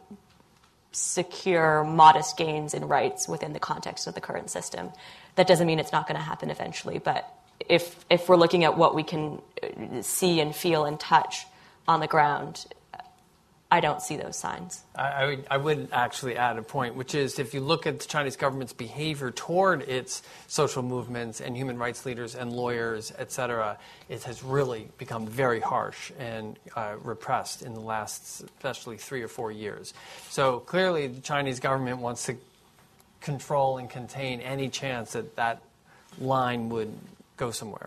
[SPEAKER 6] secure modest gains in rights within the context of the current system. That doesn't mean it's not going to happen eventually, but if if we're looking at what we can see and feel and touch on the ground, I don't see those signs.
[SPEAKER 5] I, I, would, I would actually add a point, which is if you look at the Chinese government's behavior toward its social movements and human rights leaders and lawyers, et cetera, it has really become very harsh and uh, repressed in the last especially three or four years. So clearly the Chinese government wants to control and contain any chance that that line would go somewhere.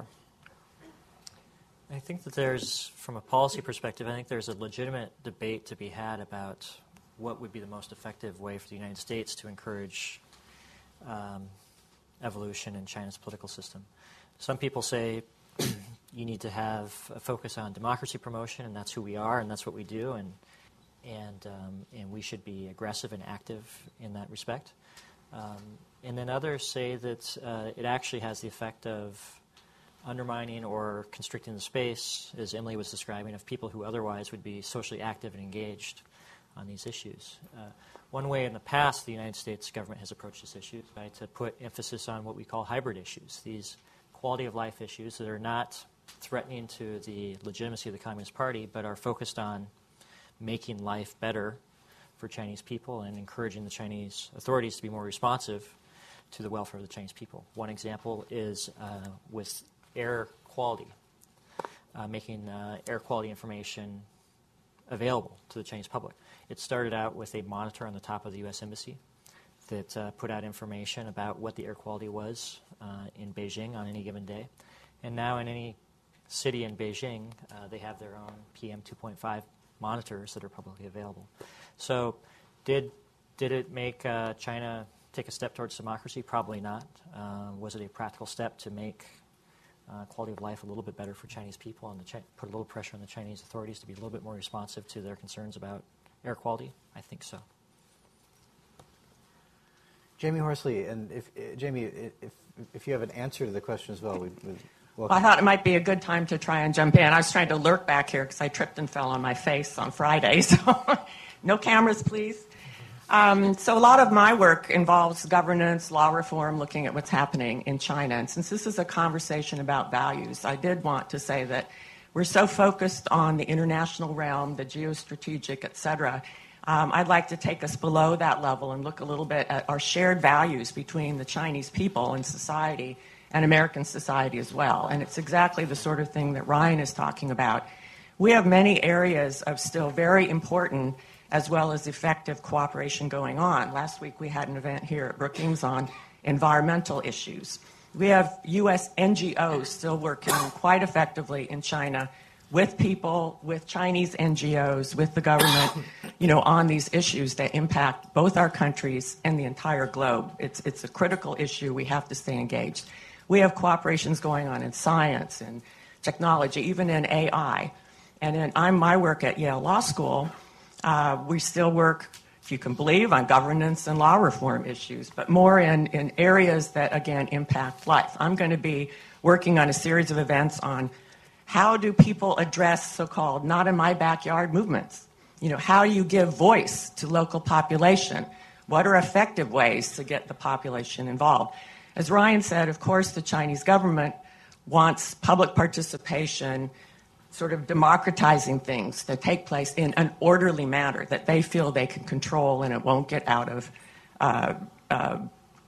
[SPEAKER 4] I think that there's, from a policy perspective, I think there's a legitimate debate to be had about what would be the most effective way for the United States to encourage um, evolution in China's political system. Some people say you need to have a focus on democracy promotion, and that's who we are, and that's what we do, and and um, and we should be aggressive and active in that respect. Um, and then others say that uh, it actually has the effect of undermining or constricting the space, as Emily was describing, of people who otherwise would be socially active and engaged on these issues. Uh, one way in the past the United States government has approached this issue is by to put emphasis on what we call hybrid issues, these quality of life issues that are not threatening to the legitimacy of the Communist Party, but are focused on making life better for Chinese people and encouraging the Chinese authorities to be more responsive to the welfare of the Chinese people. One example is uh, with air quality, uh, making uh, air quality information available to the Chinese public. It started out with a monitor on the top of the U S Embassy that uh, put out information about what the air quality was uh, in Beijing on any given day. And now in any city in Beijing, uh, they have their own P M two point five monitors that are publicly available. So did, did it make uh, China take a step towards democracy? Probably not. Uh, was it a practical step to make Uh, quality of life a little bit better for Chinese people and the Chi- put a little pressure on the Chinese authorities to be a little bit more responsive to their concerns about air quality? I think so.
[SPEAKER 2] Jamie Horsley, and if uh, Jamie, if if you have an answer to the question as well, we'd, we'd welcome.
[SPEAKER 11] Well, I thought it might be a good time to try and jump in. I was trying to lurk back here because I tripped and fell on my face on Friday. So, no cameras, please. Um, so a lot of my work involves governance, law reform, looking at what's happening in China. And since this is a conversation about values, I did want to say that we're so focused on the international realm, the geostrategic, et cetera. Um, I'd like to take us below that level and look a little bit at our shared values between the Chinese people and society and American society as well. And it's exactly the sort of thing that Ryan is talking about. We have many areas of still very important as well as effective cooperation going on. Last week we had an event here at Brookings on environmental issues. We have U S N G Os still working quite effectively in China with people, with Chinese N G Os, with the government, you know, on these issues that impact both our countries and the entire globe. It's, it's a critical issue. We have to stay engaged. We have cooperations going on in science and technology, even in A I. And in I'm, my work at Yale Law School, uh, we still work, if you can believe, on governance and law reform issues, but more in, in areas that, again, impact life. I'm going to be working on a series of events on how do people address so-called not in my backyard movements? You know, how do you give voice to local population? What are effective ways to get the population involved? As Ryan said, of course, the Chinese government wants public participation, sort of democratizing things that take place in an orderly manner that they feel they can control and it won't get out of uh, uh,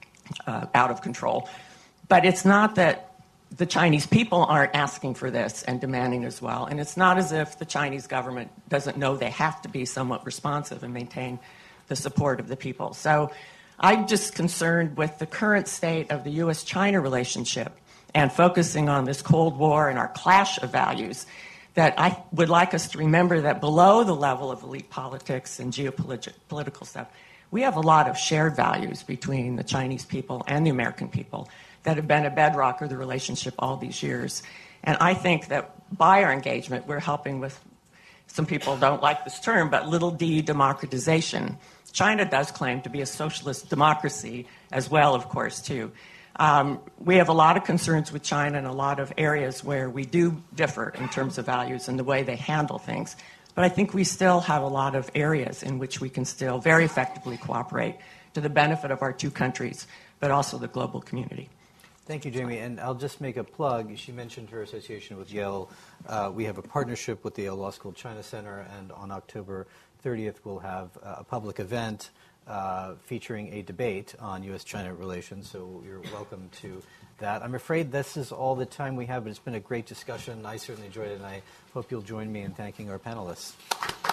[SPEAKER 11] uh, out of control. But it's not that the Chinese people aren't asking for this and demanding as well. And it's not as if the Chinese government doesn't know they have to be somewhat responsive and maintain the support of the people. So I'm just concerned with the current state of the U S China relationship and focusing on this Cold War and our clash of values, that I would like us to remember that below the level of elite politics and geopolitical stuff, we have a lot of shared values between the Chinese people and the American people that have been a bedrock of the relationship all these years. And I think that by our engagement, we're helping with, some people don't like this term, but little d democratization. China does claim to be a socialist democracy as well, of course, too. Um, we have a lot of concerns with China in a lot of areas where we do differ in terms of values and the way they handle things. But I think we still have a lot of areas in which we can still very effectively cooperate to the benefit of our two countries, but also the global community.
[SPEAKER 2] Thank you, Jamie. And I'll just make a plug. She mentioned her association with Yale. Uh, we have a partnership with the Yale Law School China Center, and on October thirtieth, we'll have a public event uh, featuring a debate on U S China relations, so you're welcome to that. I'm afraid this is all the time we have, but it's been a great discussion. I certainly enjoyed it, and I hope you'll join me in thanking our panelists.